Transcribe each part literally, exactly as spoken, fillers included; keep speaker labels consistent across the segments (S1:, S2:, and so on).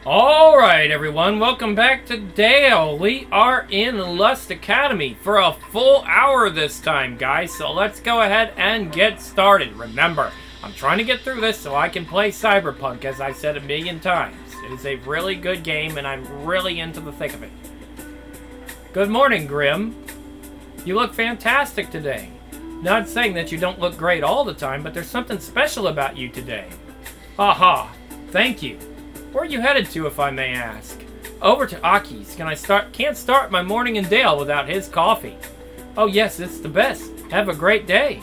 S1: Alright everyone, welcome back to Dale. We are in Lust Academy for a full hour this time, guys, so let's go ahead and get started. Remember, I'm trying to get through this so I can play Cyberpunk, as I've said a million times. It is a really good game and I'm really into the thick of it. Good morning, Grim. You look fantastic today. Not saying that you don't look great all the time, but there's something special about you today. Haha, thank you. Where are you headed to, if I may ask? Over to Aki's. Can I start? Can't start my morning in Dale without his coffee. Oh yes, it's the best. Have a great day.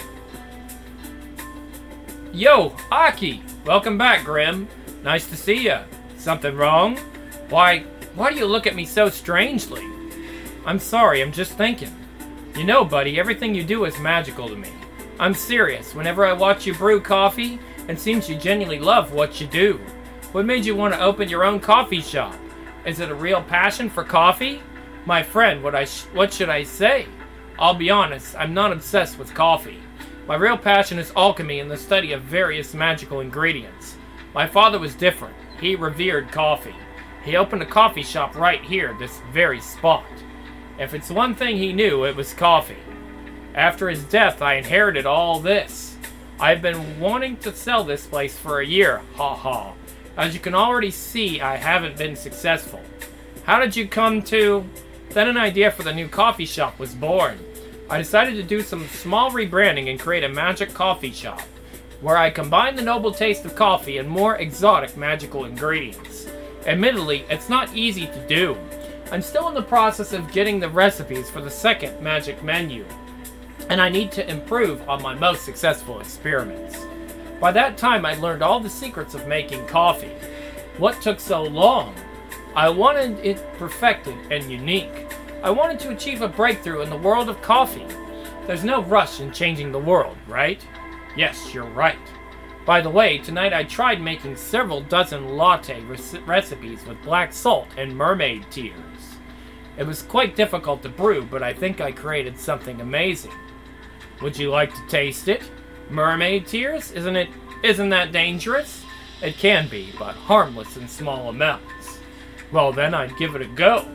S1: Yo, Aki! Welcome back, Grim. Nice to see ya. Something wrong? Why, why do you look at me so strangely? I'm sorry, I'm just thinking. You know, buddy, everything you do is magical to me. I'm serious. Whenever I watch you brew coffee, it seems you genuinely love what you do. What made you want to open your own coffee shop? Is it a real passion for coffee? My friend, what I sh what should I say? I'll be honest, I'm not obsessed with coffee. My real passion is alchemy and the study of various magical ingredients. My father was different. He revered coffee. He opened a coffee shop right here, this very spot. If it's one thing he knew, it was coffee. After his death, I inherited all this. I've been wanting to sell this place for a year, ha ha. As you can already see, I haven't been successful. How did you come to... Then an idea for the new coffee shop was born. I decided to do some small rebranding and create a magic coffee shop, where I combine the noble taste of coffee and more exotic magical ingredients. Admittedly, it's not easy to do. I'm still in the process of getting the recipes for the second magic menu, and I need to improve on my most successful experiments. By that time, I learned all the secrets of making coffee. What took so long? I wanted it perfected and unique. I wanted to achieve a breakthrough in the world of coffee. There's no rush in changing the world, right? Yes, you're right. By the way, tonight I tried making several dozen latte recipes with black salt and mermaid tears. It was quite difficult to brew, but I think I created something amazing. Would you like to taste it? Mermaid tears? Isn't it, isn't that dangerous? It can be, but harmless in small amounts. Well then, I'd give it a go.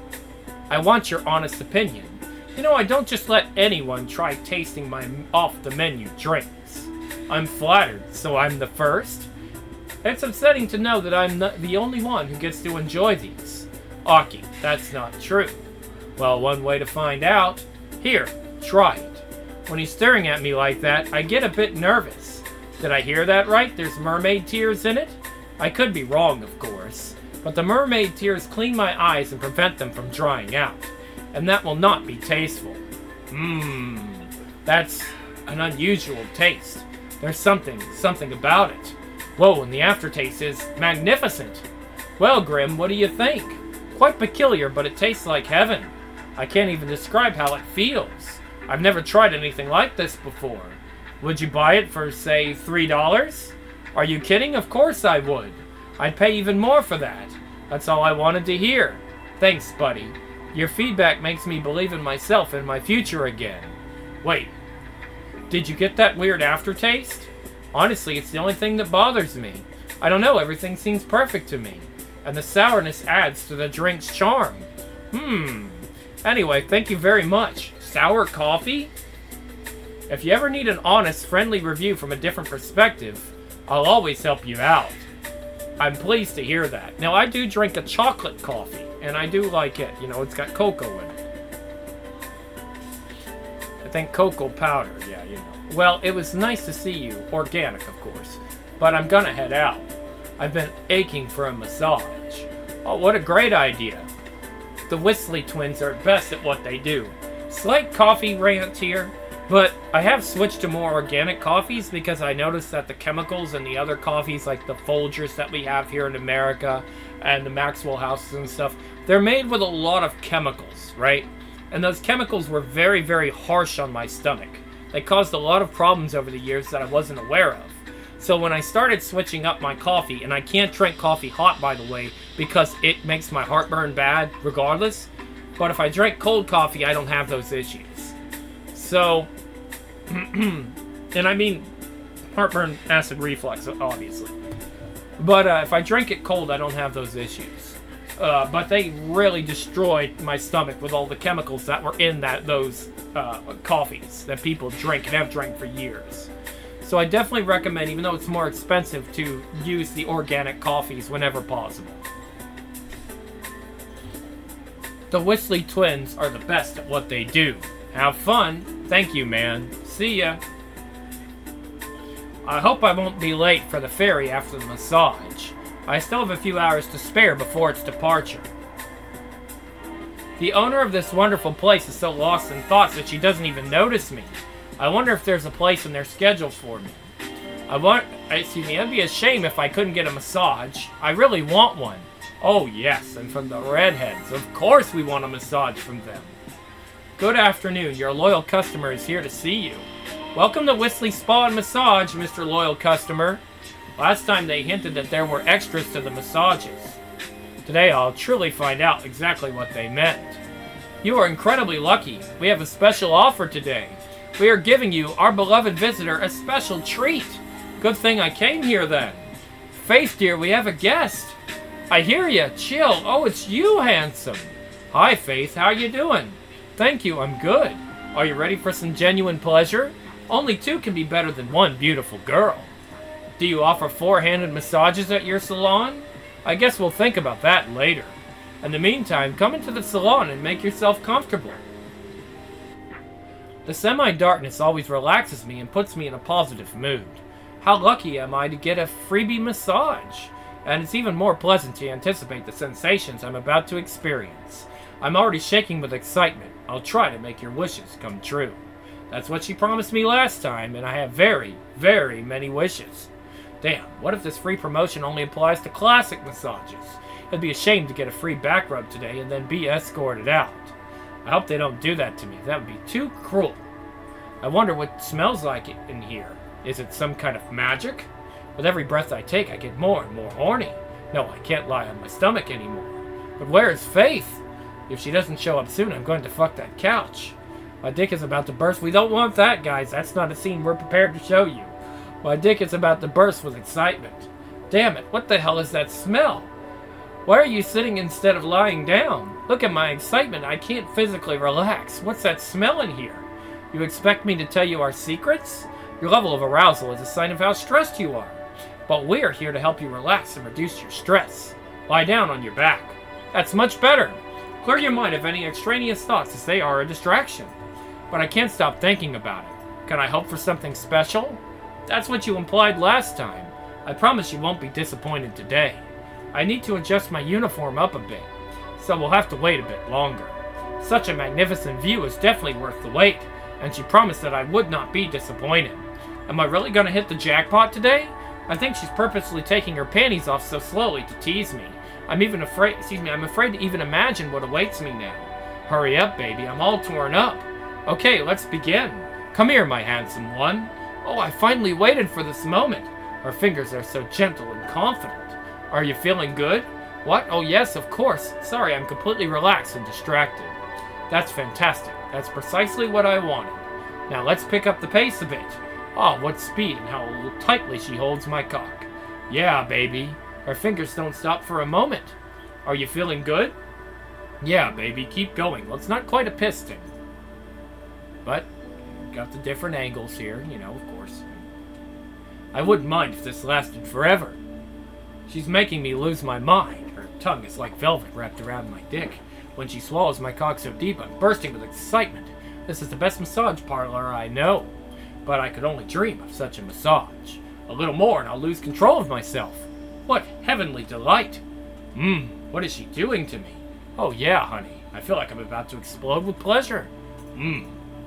S1: I want your honest opinion. You know, I don't just let anyone try tasting my off-the-menu drinks. I'm flattered, so I'm the first. It's upsetting to know that I'm not the only one who gets to enjoy these. Aki, that's not true. Well, one way to find out. Here, try it. When he's staring at me like that, I get a bit nervous. Did I hear that right? There's mermaid tears in it? I could be wrong, of course. But the mermaid tears clean my eyes and prevent them from drying out. And that will not be tasteful. Mmm, that's an unusual taste. There's something, something about it. Whoa, and the aftertaste is magnificent. Well, Grim, what do you think? Quite peculiar, but it tastes like heaven. I can't even describe how it feels. I've never tried anything like this before. Would you buy it for, say, three dollars? Are you kidding? Of course I would. I'd pay even more for that. That's all I wanted to hear. Thanks, buddy. Your feedback makes me believe in myself and my future again. Wait, did you get that weird aftertaste? Honestly, it's the only thing that bothers me. I don't know, everything seems perfect to me. And the sourness adds to the drink's charm. Hmm. Anyway, thank you very much. Sour coffee? If you ever need an honest, friendly review from a different perspective, I'll always help you out. I'm pleased to hear that. Now, I do drink a chocolate coffee, and I do like it. You know, it's got cocoa in it. I think cocoa powder, yeah, you know. Well, it was nice to see you. Organic, of course. But I'm gonna head out. I've been aching for a massage. Oh, what a great idea. The Whistly twins are best at what they do. Slight coffee rant here, but I have switched to more organic coffees because I noticed that the chemicals in the other coffees, like the Folgers that we have here in America and the Maxwell houses and stuff, they're made with a lot of chemicals, right? And those chemicals were very, very harsh on my stomach. They caused a lot of problems over the years that I wasn't aware of. So when I started switching up my coffee, and I can't drink coffee hot, by the way, because it makes my heartburn bad regardless, but if I drink cold coffee, I don't have those issues. So, and I mean heartburn, acid reflux, obviously. But uh, if I drink it cold, I don't have those issues. Uh, but they really destroyed my stomach with all the chemicals that were in that those uh, coffees that people drink and have drank for years. So I definitely recommend, even though it's more expensive, to use the organic coffees whenever possible. The Weasley twins are the best at what they do. Have fun. Thank you, man. See ya. I hope I won't be late for the ferry after the massage. I still have a few hours to spare before its departure. The owner of this wonderful place is so lost in thoughts that she doesn't even notice me. I wonder if there's a place in their schedule for me. I want, excuse me, it'd be a shame if I couldn't get a massage. I really want one. Oh yes, and from the redheads. Of course we want a massage from them. Good afternoon, your loyal customer is here to see you. Welcome to Weasley Spa and Massage, Mister Loyal Customer. Last time they hinted that there were extras to the massages. Today I'll truly find out exactly what they meant. You are incredibly lucky. We have a special offer today. We are giving you, our beloved visitor, a special treat. Good thing I came here then. Faith, dear, we have a guest. I hear ya. Chill. Oh, it's you, handsome. Hi, Faith. How you doing? Thank you. I'm good. Are you ready for some genuine pleasure? Only two can be better than one beautiful girl. Do you offer four-handed massages at your salon? I guess we'll think about that later. In the meantime, come into the salon and make yourself comfortable. The semi-darkness always relaxes me and puts me in a positive mood. How lucky am I to get a freebie massage? And it's even more pleasant to anticipate the sensations I'm about to experience. I'm already shaking with excitement. I'll try to make your wishes come true. That's what she promised me last time, and I have very, very many wishes. Damn, what if this free promotion only applies to classic massages? It'd be a shame to get a free back rub today and then be escorted out. I hope they don't do that to me. That would be too cruel. I wonder what it smells like in here. Is it some kind of magic? With every breath I take, I get more and more horny. No, I can't lie on my stomach anymore. But where is Faith? If she doesn't show up soon, I'm going to fuck that couch. My dick is about to burst. We don't want that, guys. That's not a scene we're prepared to show you. My dick is about to burst with excitement. Damn it, what the hell is that smell? Why are you sitting instead of lying down? Look at my excitement. I can't physically relax. What's that smell in here? You expect me to tell you our secrets? Your level of arousal is a sign of how stressed you are. But we're here to help you relax and reduce your stress. Lie down on your back. That's much better. Clear your mind of any extraneous thoughts as they are a distraction. But I can't stop thinking about it. Can I hope for something special? That's what you implied last time. I promise you won't be disappointed today. I need to adjust my uniform up a bit, so we'll have to wait a bit longer. Such a magnificent view is definitely worth the wait, and she promised that I would not be disappointed. Am I really going to hit the jackpot today? I think she's purposely taking her panties off so slowly to tease me. I'm even afraid, excuse me, I'm afraid to even imagine what awaits me now. Hurry up, baby, I'm all torn up. Okay, let's begin. Come here, my handsome one. Oh, I finally waited for this moment. Her fingers are so gentle and confident. Are you feeling good? What? Oh yes, of course. Sorry, I'm completely relaxed and distracted. That's fantastic. That's precisely what I wanted. Now let's pick up the pace a bit. Oh, what speed and how tightly she holds my cock. Yeah, baby. Her fingers don't stop for a moment. Are you feeling good? Yeah, baby, keep going. Well, it's not quite a piston. But, got the different angles here, you know, of course. I wouldn't mind if this lasted forever. She's making me lose my mind. Her tongue is like velvet wrapped around my dick. When she swallows my cock so deep, I'm bursting with excitement. This is the best massage parlor I know. But I could only dream of such a massage. A little more and I'll lose control of myself. What heavenly delight. Mmm, what is she doing to me? Oh yeah, honey. I feel like I'm about to explode with pleasure. Mmm.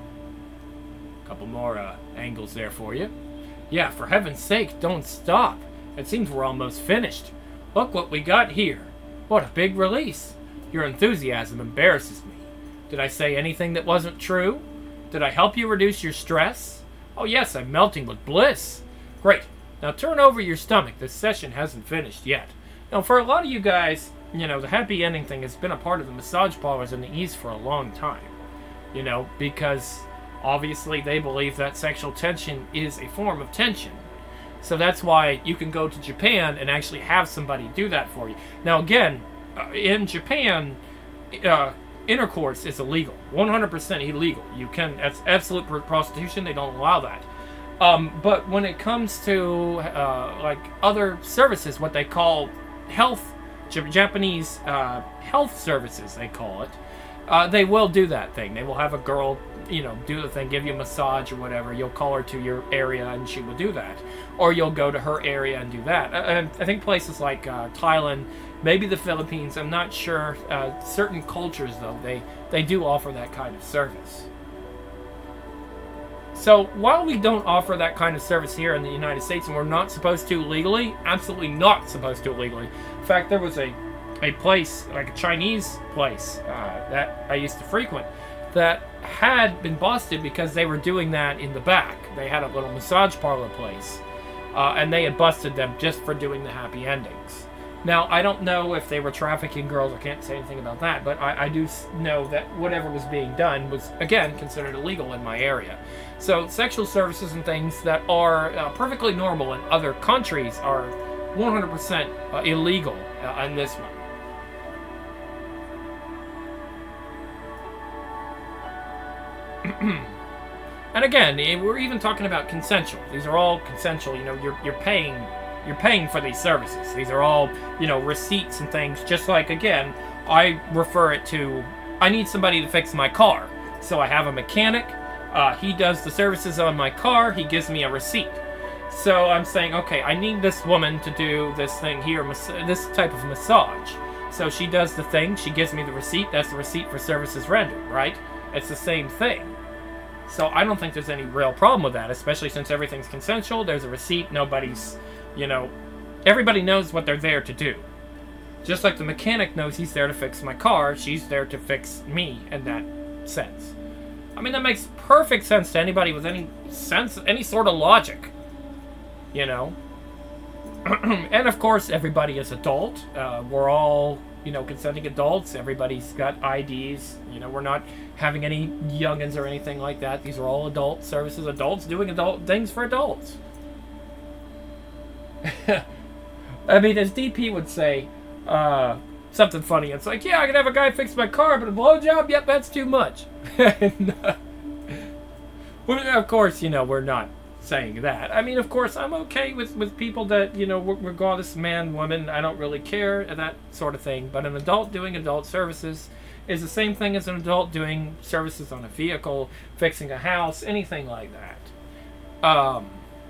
S1: Couple more uh, angles there for you. Yeah, for heaven's sake, don't stop. It seems we're almost finished. Look what we got here. What a big release. Your enthusiasm embarrasses me. Did I say anything that wasn't true? Did I help you reduce your stress? Oh yes, I'm melting with bliss. Great. Now turn over your stomach. This session hasn't finished yet. Now for a lot of you guys, you know, the happy ending thing has been a part of the massage parlors in the East for a long time. You know, because obviously they believe that sexual tension is a form of tension. So that's why you can go to Japan and actually have somebody do that for you. Now again, uh, in Japan, uh, intercourse is illegal, one hundred percent illegal. You can, that's absolute prostitution. They don't allow that. Um, but when it comes to uh, like other services, what they call health, Japanese uh, health services, they call it, uh, they will do that thing. They will have a girl, you know, do the thing, give you a massage or whatever. You'll call her to your area and she will do that. Or you'll go to her area and do that. And I think places like uh, Thailand, maybe the Philippines, I'm not sure. Uh, certain cultures, though, they, they do offer that kind of service. So while we don't offer that kind of service here in the United States, and we're not supposed to legally, absolutely not supposed to legally. In fact, there was a, a place, like a Chinese place uh, that I used to frequent, that had been busted because they were doing that in the back. They had a little massage parlor place, uh, and they had busted them just for doing the happy endings. Now, I don't know if they were trafficking girls. I can't say anything about that, but I, I do know that whatever was being done was, again, considered illegal in my area. So sexual services and things that are uh, perfectly normal in other countries are one hundred percent uh, illegal uh, in this one. And again, we're even talking about consensual. These are all consensual. You know, you're you're paying you're paying for these services. These are all, you know, receipts and things. Just like, again, I refer it to, I need somebody to fix my car, so I have a mechanic. Uh, he does the services on my car. He gives me a receipt. So I'm saying, okay, I need this woman to do this thing here, this type of massage. So she does the thing. She gives me the receipt. That's the receipt for services rendered, right? It's the same thing. So I don't think there's any real problem with that, especially since everything's consensual. There's a receipt. Nobody's, you know, everybody knows what they're there to do. Just like the mechanic knows he's there to fix my car, she's there to fix me in that sense. I mean, that makes perfect sense to anybody with any sense, any sort of logic, you know. And of course, everybody is adult. Uh, we're all, you know, consenting adults. Everybody's got I Ds. You know, we're not having any youngins or anything like that. These are all adult services. Adults doing adult things for adults. I mean, as D P would say, uh, something funny. It's like, yeah, I can have a guy fix my car, but a blowjob? Yep, that's too much. And, uh, well, of course, you know, we're not saying that. I mean, of course, I'm okay with, with people that, you know, regardless man, woman, I don't really care, and that sort of thing. But an adult doing adult services is the same thing as an adult doing services on a vehicle, fixing a house, anything like that. Um...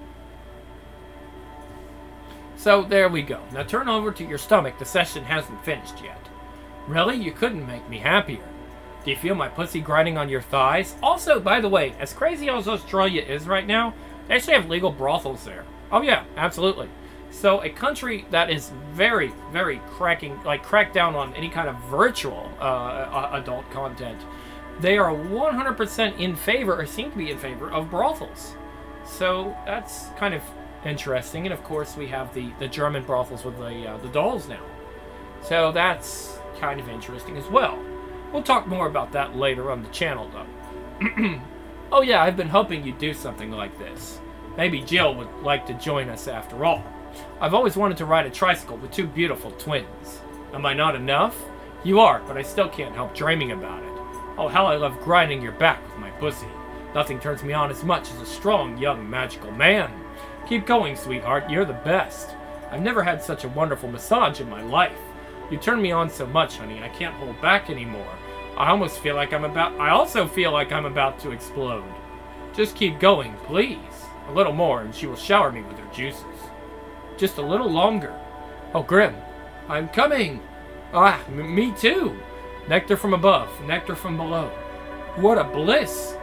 S1: So there we go. Now turn over to your stomach. The session hasn't finished yet. Really? You couldn't make me happier. Do you feel my pussy grinding on your thighs? Also, by the way, as crazy as Australia is right now, they actually have legal brothels there. Oh yeah, absolutely. So a country that is very, very cracking, like cracked down on any kind of virtual uh, adult content, they are one hundred percent in favor, or seem to be in favor, of brothels. So that's kind of interesting. And of course we have the the German brothels with the uh, the dolls now, so that's kind of interesting as well. We'll talk more about that later on the channel though. Oh yeah, I've been hoping you'd do something like this. Maybe Jill would like to join us after all. I've always wanted to ride a tricycle with two beautiful twins. Am I not enough? You are, but I still can't help dreaming about it. Oh, how I love grinding your back with my pussy. Nothing turns me on as much as a strong, young, magical man. Keep going, sweetheart. You're the best. I've never had such a wonderful massage in my life. You turn me on so much, honey, I can't hold back anymore. I almost feel like I'm about... I also feel like I'm about to explode. Just keep going, please. A little more, and she will shower me with her juices. Just a little longer. Oh, Grim. I'm coming. Ah, m- me too. Nectar from above, nectar from below. What a bliss.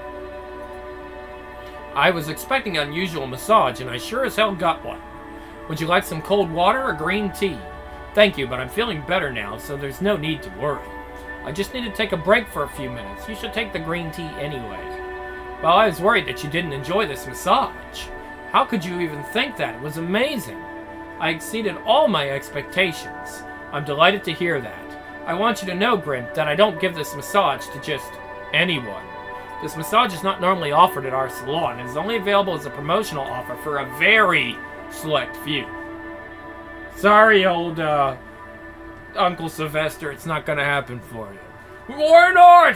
S1: I was expecting an unusual massage, and I sure as hell got one. Would you like some cold water or green tea? Thank you, but I'm feeling better now, so there's no need to worry. I just need to take a break for a few minutes. You should take the green tea anyway. Well, I was worried that you didn't enjoy this massage. How could you even think that? It was amazing. I exceeded all my expectations. I'm delighted to hear that. I want you to know, Grim, that I don't give this massage to just anyone. This massage is not normally offered at our salon. It is only available as a promotional offer for a very select few. Sorry, old, uh, Uncle Sylvester, it's not gonna happen for you. Why not?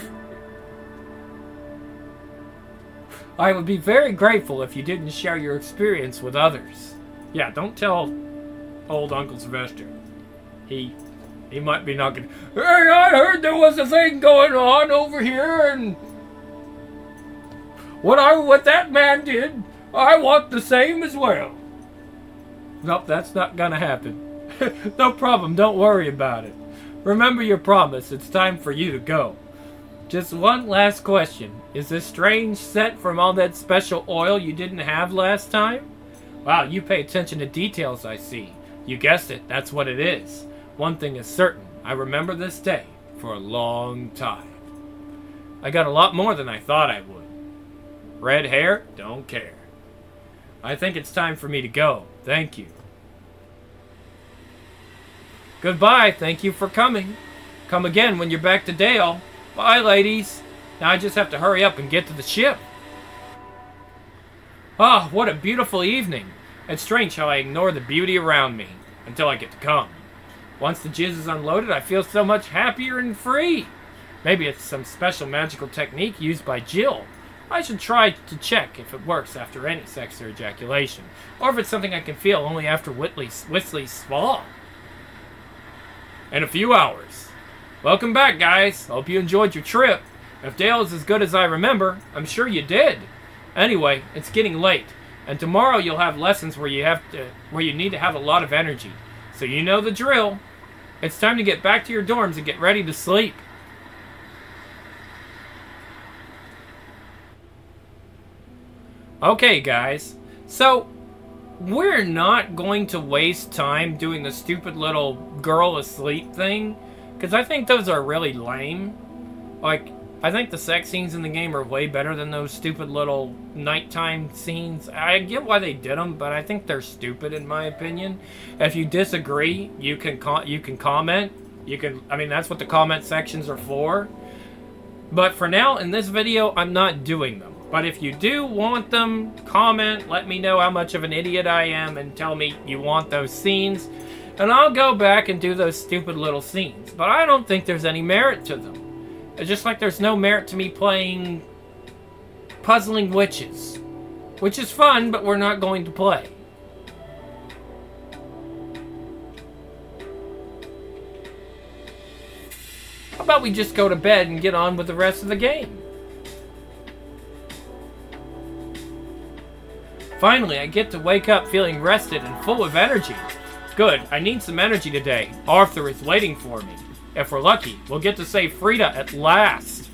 S1: I would be very grateful if you didn't share your experience with others. Yeah, don't tell old Uncle Sylvester. He, he might be not gonna... Hey, I heard there was a thing going on over here, and... What I, what that man did, I want the same as well. Nope, that's not gonna happen. No problem, don't worry about it. Remember your promise, it's time for you to go. Just one last question. Is this strange scent from all that special oil you didn't have last time? Wow, you pay attention to details, I see. You guessed it, that's what it is. One thing is certain, I remember this day for a long time. I got a lot more than I thought I would. Red hair, don't care. I think it's time for me to go. Thank you. Goodbye, thank you for coming. Come again when you're back to Dale. Bye, ladies. Now I just have to hurry up and get to the ship. Ah, what a beautiful evening. It's strange how I ignore the beauty around me until I get to come. Once the jizz is unloaded, I feel so much happier and free. Maybe it's some special magical technique used by Jill. I should try to check if it works after any sex or ejaculation, or if it's something I can feel only after Whitley's, Whistly's spa. In a few hours. Welcome back, guys. Hope you enjoyed your trip. If Dale is as good as I remember, I'm sure you did. Anyway, it's getting late, and tomorrow you'll have lessons where you have to, where you need to have a lot of energy. So you know the drill. It's time to get back to your dorms and get ready to sleep. Okay, guys. So, we're not going to waste time doing the stupid little girl asleep thing, because I think those are really lame. Like, I think the sex scenes in the game are way better than those stupid little nighttime scenes. I get why they did them, but I think they're stupid in my opinion. If you disagree, you can co- you can comment. You can, I mean, that's what the comment sections are for. But for now, in this video, I'm not doing them. But if you do want them, comment, let me know how much of an idiot I am, and tell me you want those scenes. And I'll go back and do those stupid little scenes. But I don't think there's any merit to them. It's just like there's no merit to me playing Puzzling Witches. Which is fun, but we're not going to play. How about we just go to bed and get on with the rest of the game? Finally, I get to wake up feeling rested and full of energy. Good, I need some energy today. Arthur is waiting for me. If we're lucky, we'll get to save Frida at last.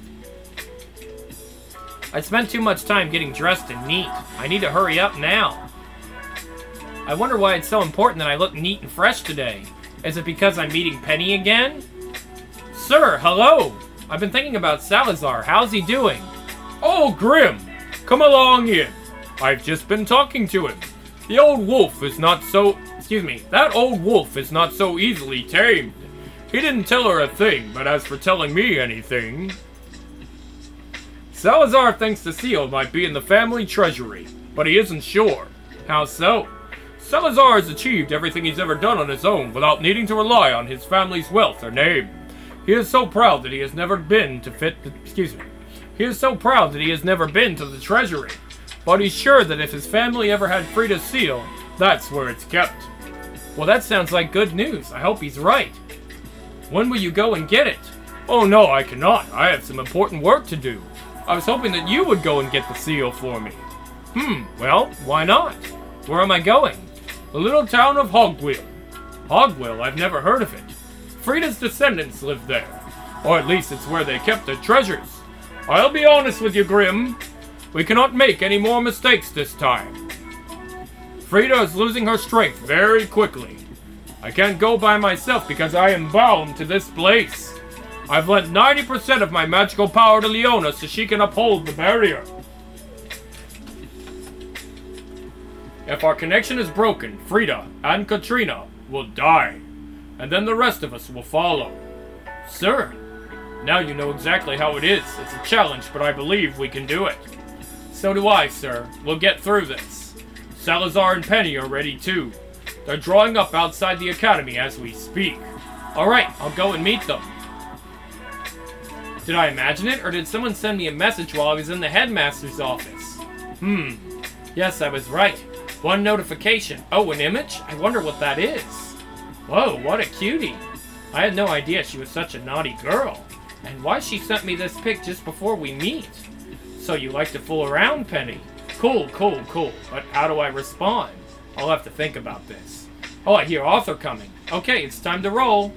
S1: I spent too much time getting dressed and neat. I need to hurry up now. I wonder why it's so important that I look neat and fresh today. Is it because I'm meeting Penny again? Sir, hello! I've been thinking about Salazar. How's he doing? Oh, Grim! Come along in. I've just been talking to him. The old wolf is not so... Excuse me. That old wolf is not so easily tamed. He didn't tell her a thing, but as for telling me anything... Salazar thinks the seal might be in the family treasury, but he isn't sure. How so? Salazar has achieved everything he's ever done on his own without needing to rely on his family's wealth or name. He is so proud that he has never been to fit the... Excuse me. He is so proud that he has never been to the treasury. But he's sure that if his family ever had Frida's seal, that's where it's kept. Well, that sounds like good news. I hope he's right. When will you go and get it? Oh no, I cannot. I have some important work to do. I was hoping that you would go and get the seal for me. Hmm, well, why not? Where am I going? The little town of Hogwheel. Hogwheel? I've never heard of it. Frida's descendants live there. Or at least it's where they kept their treasures. I'll be honest with you, Grim. We cannot make any more mistakes this time. Frida is losing her strength very quickly. I can't go by myself because I am bound to this place. I've lent ninety percent of my magical power to Leona so she can uphold the barrier. If our connection is broken, Frida and Katrina will die, and then the rest of us will follow. Sir, Now you know exactly how it is. It's a challenge, but I believe we can do it. So do I, sir. We'll get through this. Salazar and Penny are ready too. They're drawing up outside the academy as we speak. Alright, I'll go and meet them. Did I imagine it, or did someone send me a message while I was in the headmaster's office? Hmm. Yes, I was right. One notification. Oh, an image? I wonder what that is. Whoa, what a cutie. I had no idea she was such a naughty girl. And why she sent me this pic just before we meet? So you like to fool around, Penny? Cool, cool, cool. But how do I respond? I'll have to think about this. Oh, I hear Arthur coming. Okay, it's time to roll.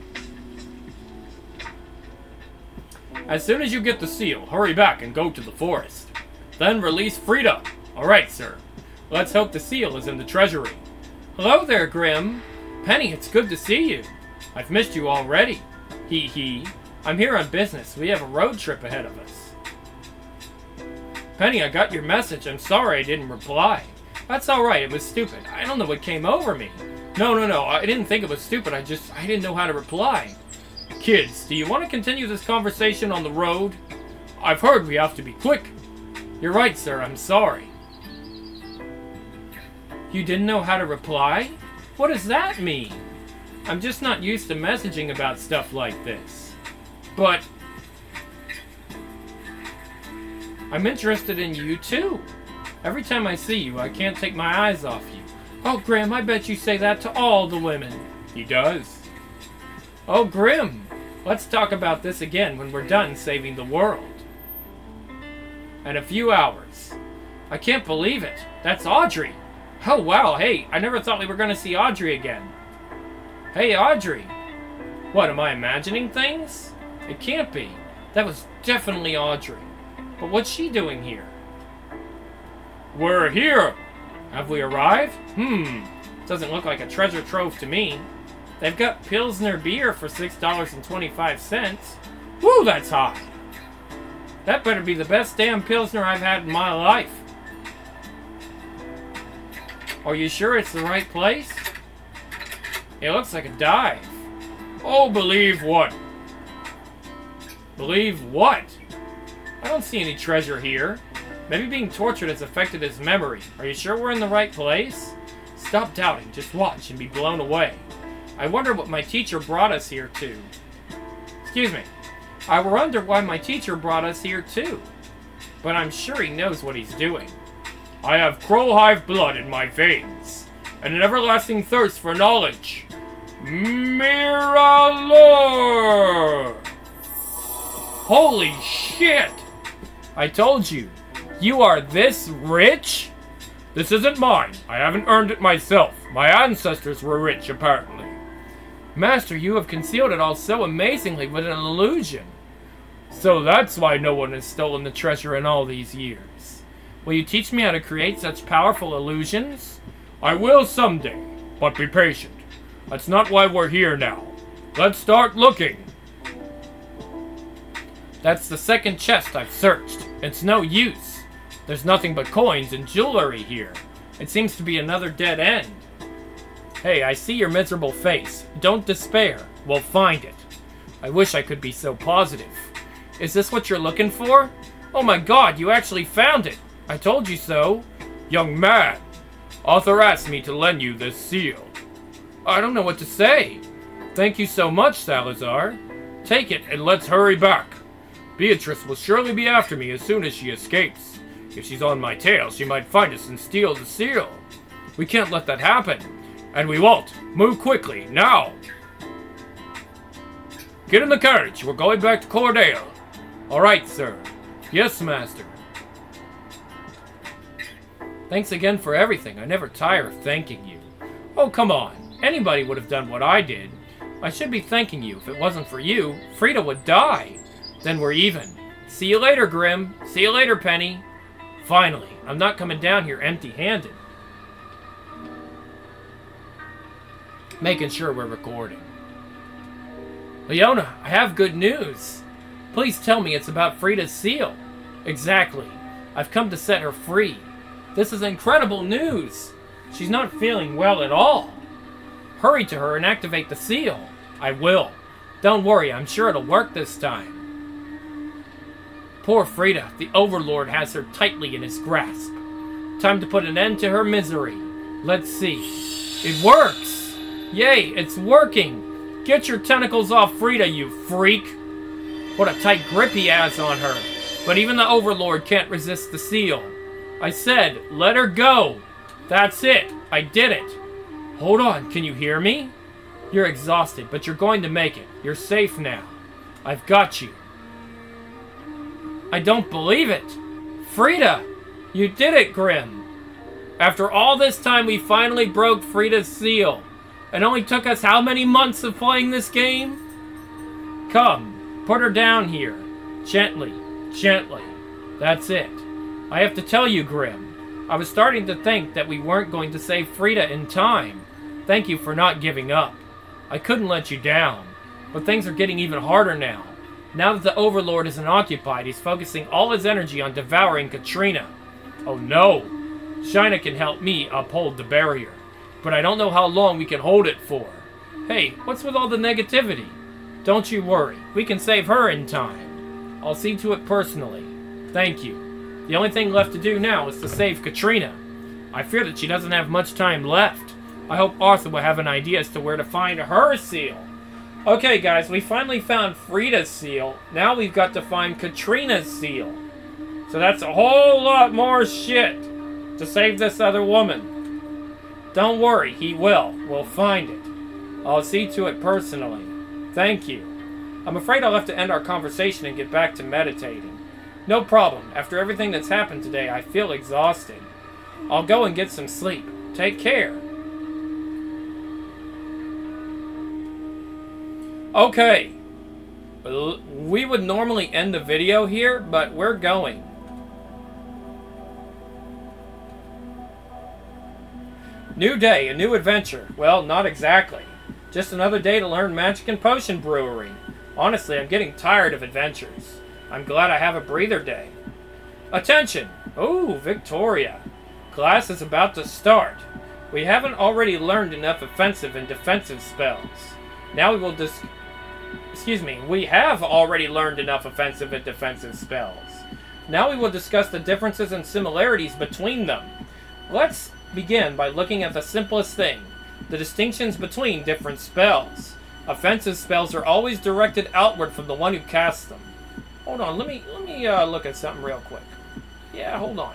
S1: As soon as you get the seal, hurry back and go to the forest. Then release Frida. Alright, sir. Let's hope the seal is in the treasury. Hello there, Grim. Penny, it's good to see you. I've missed you already. Hee hee. I'm here on business. We have a road trip ahead of us. Penny, I got your message. I'm sorry I didn't reply. That's alright. It was stupid. I don't know what came over me. No, no, no. I didn't think it was stupid. I just, I didn't know how to reply. Kids, do you want to continue this conversation on the road? I've heard we have to be quick. You're right, sir. I'm sorry. You didn't know how to reply? What does that mean? I'm just not used to messaging about stuff like this. But I'm interested in you too. Every time I see you, I can't take my eyes off you. Oh, Grim, I bet you say that to all the women. He does. Oh, Grim, let's talk about this again when we're done saving the world. In a few hours. I can't believe it. That's Audrey. Oh, wow, hey, I never thought we were going to see Audrey again. Hey, Audrey. What, am I imagining things? It can't be. That was definitely Audrey. But what's she doing here? We're here! Have we arrived? Hmm. Doesn't look like a treasure trove to me. They've got Pilsner beer for six dollars and twenty-five cents. Woo, that's high! That better be the best damn Pilsner I've had in my life. Are you sure it's the right place? It looks like a dive. Oh, believe what? Believe what? I don't see any treasure here. Maybe being tortured has affected his memory. Are you sure we're in the right place? Stop doubting. Just watch and be blown away. I wonder what my teacher brought us here to. Excuse me. I wonder why my teacher brought us here too. But I'm sure he knows what he's doing. I have Crowhive blood in my veins, and an everlasting thirst for knowledge. Miralor! Holy shit! I told you, you are this rich? This isn't mine. I haven't earned it myself. My ancestors were rich, apparently. Master, you have concealed it all so amazingly with an illusion. So that's why no one has stolen the treasure in all these years. Will you teach me how to create such powerful illusions? I will someday, but be patient. That's not why we're here now. Let's start looking. That's the second chest I've searched. It's no use. There's nothing but coins and jewelry here. It seems to be another dead end. Hey, I see your miserable face. Don't despair. We'll find it. I wish I could be so positive. Is this what you're looking for? Oh my god, you actually found it. I told you so. Young man, Arthur asked me to lend you this seal. I don't know what to say. Thank you so much, Salazar. Take it and let's hurry back. Beatrice will surely be after me as soon as she escapes. If she's on my tail, she might find us and steal the seal. We can't let that happen. And we won't. Move quickly, now. Get in the carriage. We're going back to Cordale. All right, sir. Yes, master. Thanks again for everything. I never tire of thanking you. Oh, come on. Anybody would have done what I did. I should be thanking you. If it wasn't for you, Frida would die. Then we're even. See you later, Grim. See you later, Penny. Finally, I'm not coming down here empty-handed. Making sure we're recording. Leona, I have good news. Please tell me it's about Frida's seal. Exactly. I've come to set her free. This is incredible news. She's not feeling well at all. Hurry to her and activate the seal. I will. Don't worry, I'm sure it'll work this time. Poor Frida, the Overlord has her tightly in his grasp. Time to put an end to her misery. Let's see. It works! Yay, it's working! Get your tentacles off Frida, you freak! What a tight grip he has on her. But even the Overlord can't resist the seal. I said, let her go! That's it! I did it! Hold on, can you hear me? You're exhausted, but you're going to make it. You're safe now. I've got you. I don't believe it! Frida! You did it, Grim! After all this time, we finally broke Frida's seal. It only took us how many months of playing this game? Come, put her down here. Gently, gently. That's it. I have to tell you, Grim. I was starting to think that we weren't going to save Frida in time. Thank you for not giving up. I couldn't let you down. But things are getting even harder now. Now that the Overlord isn't occupied, he's focusing all his energy on devouring Katrina. Oh no! Shina can help me uphold the barrier, but I don't know how long we can hold it for. Hey, what's with all the negativity? Don't you worry, we can save her in time. I'll see to it personally. Thank you. The only thing left to do now is to save Katrina. I fear that she doesn't have much time left. I hope Arthur will have an idea as to where to find her seal. Okay guys, we finally found Frida's seal. Now we've got to find Katrina's seal. So that's a whole lot more shit to save this other woman. Don't worry, he will. We'll find it. I'll see to it personally. Thank you. I'm afraid I'll have to end our conversation and get back to meditating. No problem. After everything that's happened today, I feel exhausted. I'll go and get some sleep. Take care. Okay. We would normally end the video here, but we're going. New day, a new adventure. Well, not exactly. Just another day to learn magic and potion brewery. Honestly, I'm getting tired of adventures. I'm glad I have a breather day. Attention! Ooh, Victoria. Class is about to start. We haven't already learned enough offensive and defensive spells. Now we will dis... Excuse me, we have already learned enough offensive and defensive spells. Now we will discuss the differences and similarities between them. Let's begin by looking at the simplest thing, the distinctions between different spells. Offensive spells are always directed outward from the one who casts them. Hold on, let me let me uh, look at something real quick. Yeah, hold on.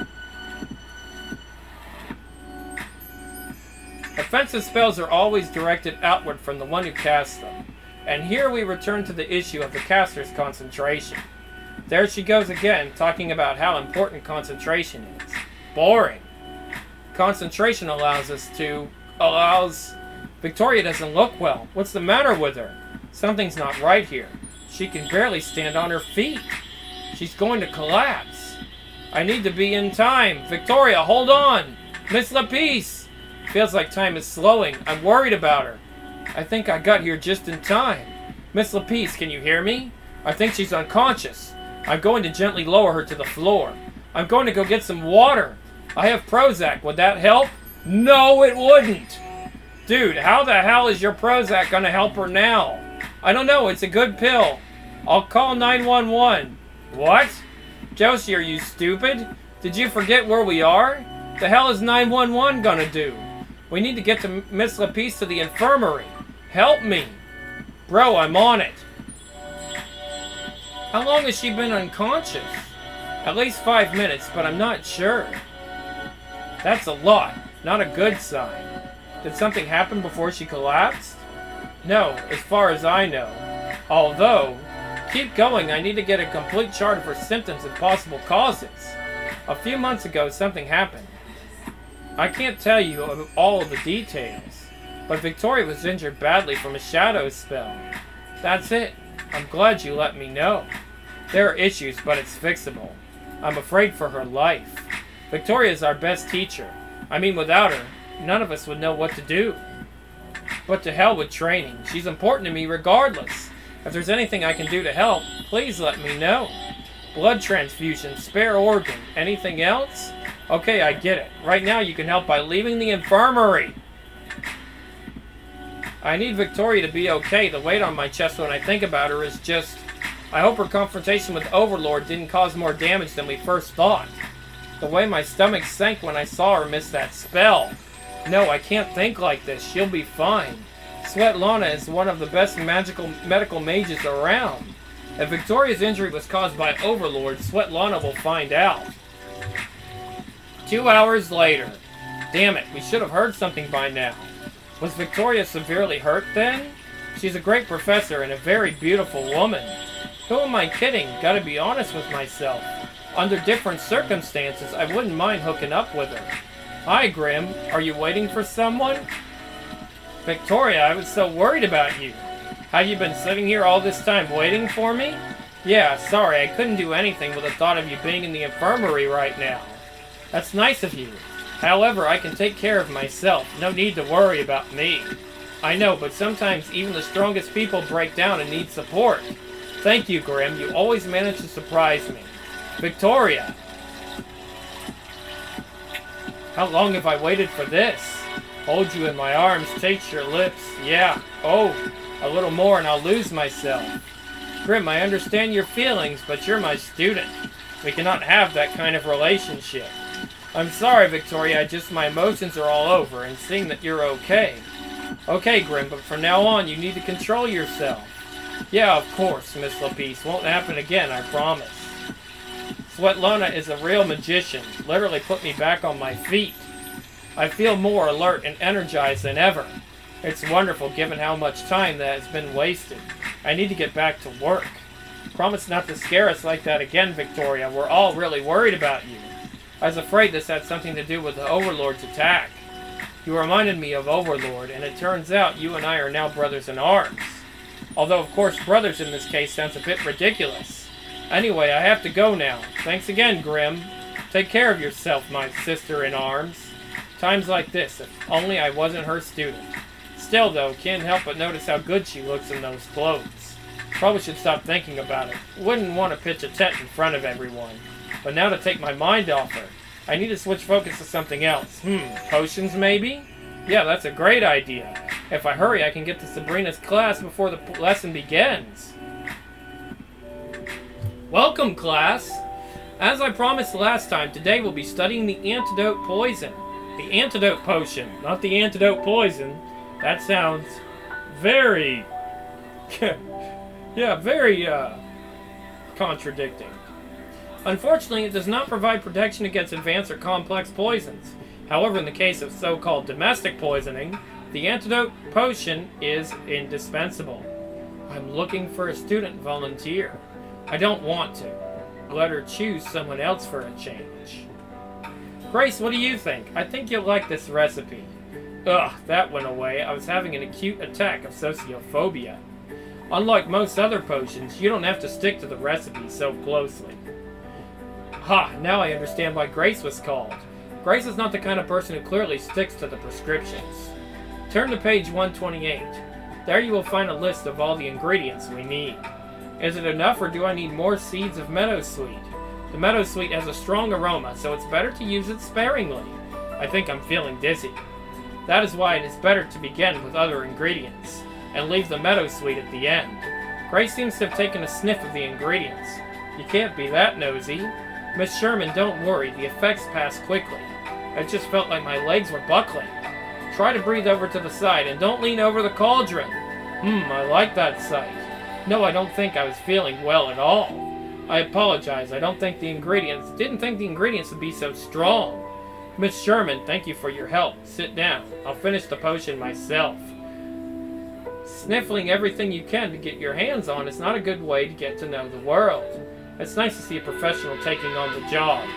S1: Offensive spells are always directed outward from the one who casts them. And here we return to the issue of the caster's concentration. There she goes again, talking about how important concentration is. Boring. Concentration allows us to... allows... Victoria doesn't look well. What's the matter with her? Something's not right here. She can barely stand on her feet. She's going to collapse. I need to be in time. Victoria, hold on. Miss Lapice. Feels like time is slowing. I'm worried about her. I think I got here just in time. Miss Lapice, can you hear me? I think she's unconscious. I'm going to gently lower her to the floor. I'm going to go get some water. I have Prozac. Would that help? No, it wouldn't. Dude, how the hell is your Prozac going to help her now? I don't know. It's a good pill. I'll call nine one one. What? Josie, are you stupid? Did you forget where we are? The hell is nine one one going to do? We need to get to Miss Lapice to the infirmary. Help me. Bro, I'm on it. How long has she been unconscious? At least five minutes, but I'm not sure. That's a lot. Not a good sign. Did something happen before she collapsed? No, as far as I know. Although, keep going, I need to get a complete chart of her symptoms and possible causes. A few months ago, something happened. I can't tell you all of the details, but Victoria was injured badly from a shadow spell. That's it. I'm glad you let me know. There are issues, but it's fixable. I'm afraid for her life. Victoria is our best teacher. I mean, without her, none of us would know what to do. But to hell with training. She's important to me regardless. If there's anything I can do to help, please let me know. Blood transfusion, spare organ, anything else? Okay, I get it. Right now you can help by leaving the infirmary. I need Victoria to be okay. The weight on my chest when I think about her is just I hope her confrontation with Overlord didn't cause more damage than we first thought. The way my stomach sank when I saw her miss that spell. No, I can't think like this. She'll be fine. Svetlana is one of the best magical medical mages around. If Victoria's injury was caused by Overlord, Svetlana will find out. Two hours later. Damn it, we should have heard something by now. Was Victoria severely hurt then? She's a great professor and a very beautiful woman. Who am I kidding? Gotta be honest with myself. Under different circumstances, I wouldn't mind hooking up with her. Hi, Grim. Are you waiting for someone? Victoria, I was so worried about you. Have you been sitting here all this time waiting for me? Yeah, sorry, I couldn't do anything with the thought of you being in the infirmary right now. That's nice of you. However, I can take care of myself. No need to worry about me. I know, but sometimes even the strongest people break down and need support. Thank you, Grim. You always manage to surprise me. Victoria! How long have I waited for this? Hold you in my arms, taste your lips. Yeah. Oh, a little more and I'll lose myself. Grim, I understand your feelings, but you're my student. We cannot have that kind of relationship. I'm sorry, Victoria, I just, my emotions are all over, and seeing that you're okay. Okay, Grim, but from now on, you need to control yourself. Yeah, of course, Miss Lapice. Won't happen again, I promise. Svetlana is a real magician. Literally put me back on my feet. I feel more alert and energized than ever. It's wonderful given how much time that has been wasted. I need to get back to work. Promise not to scare us like that again, Victoria. We're all really worried about you. I was afraid this had something to do with the Overlord's attack. You reminded me of Overlord, and it turns out you and I are now brothers in arms. Although, of course, brothers in this case sounds a bit ridiculous. Anyway, I have to go now. Thanks again, Grim. Take care of yourself, my sister in arms. Times like this, if only I wasn't her student. Still, though, can't help but notice how good she looks in those clothes. Probably should stop thinking about it. Wouldn't want to pitch a tent in front of everyone. But now to take my mind off her, I need to switch focus to something else. Hmm, potions maybe? Yeah, that's a great idea. If I hurry, I can get to Sabrina's class before the lesson begins. Welcome, class! As I promised last time, today we'll be studying the antidote poison. The antidote potion, not the antidote poison. That sounds very... yeah, very, uh, contradicting. Unfortunately, it does not provide protection against advanced or complex poisons. However, in the case of so-called domestic poisoning, the antidote potion is indispensable. I'm looking for a student volunteer. I don't want to. Let her choose someone else for a change. Grace, what do you think? I think you'll like this recipe. Ugh, that went away. I was having an acute attack of sociophobia. Unlike most other potions, you don't have to stick to the recipe so closely. Ha, now I understand why Grace was called. Grace is not the kind of person who clearly sticks to the prescriptions. Turn to page one twenty-eight. There you will find a list of all the ingredients we need. Is it enough, or do I need more seeds of meadowsweet? The meadowsweet has a strong aroma, so it's better to use it sparingly. I think I'm feeling dizzy. That is why it is better to begin with other ingredients, and leave the meadowsweet at the end. Grace seems to have taken a sniff of the ingredients. You can't be that nosy. Miss Sherman, don't worry, the effects pass quickly. I just felt like my legs were buckling. Try to breathe over to the side, and don't lean over the cauldron. Hmm, I like that sight. No, I don't think I was feeling well at all. I apologize, I don't think the ingredients, didn't think the ingredients would be so strong. Miss Sherman, thank you for your help. Sit down. I'll finish the potion myself. Sniffling everything you can to get your hands on is not a good way to get to know the world. It's nice to see a professional taking on the job.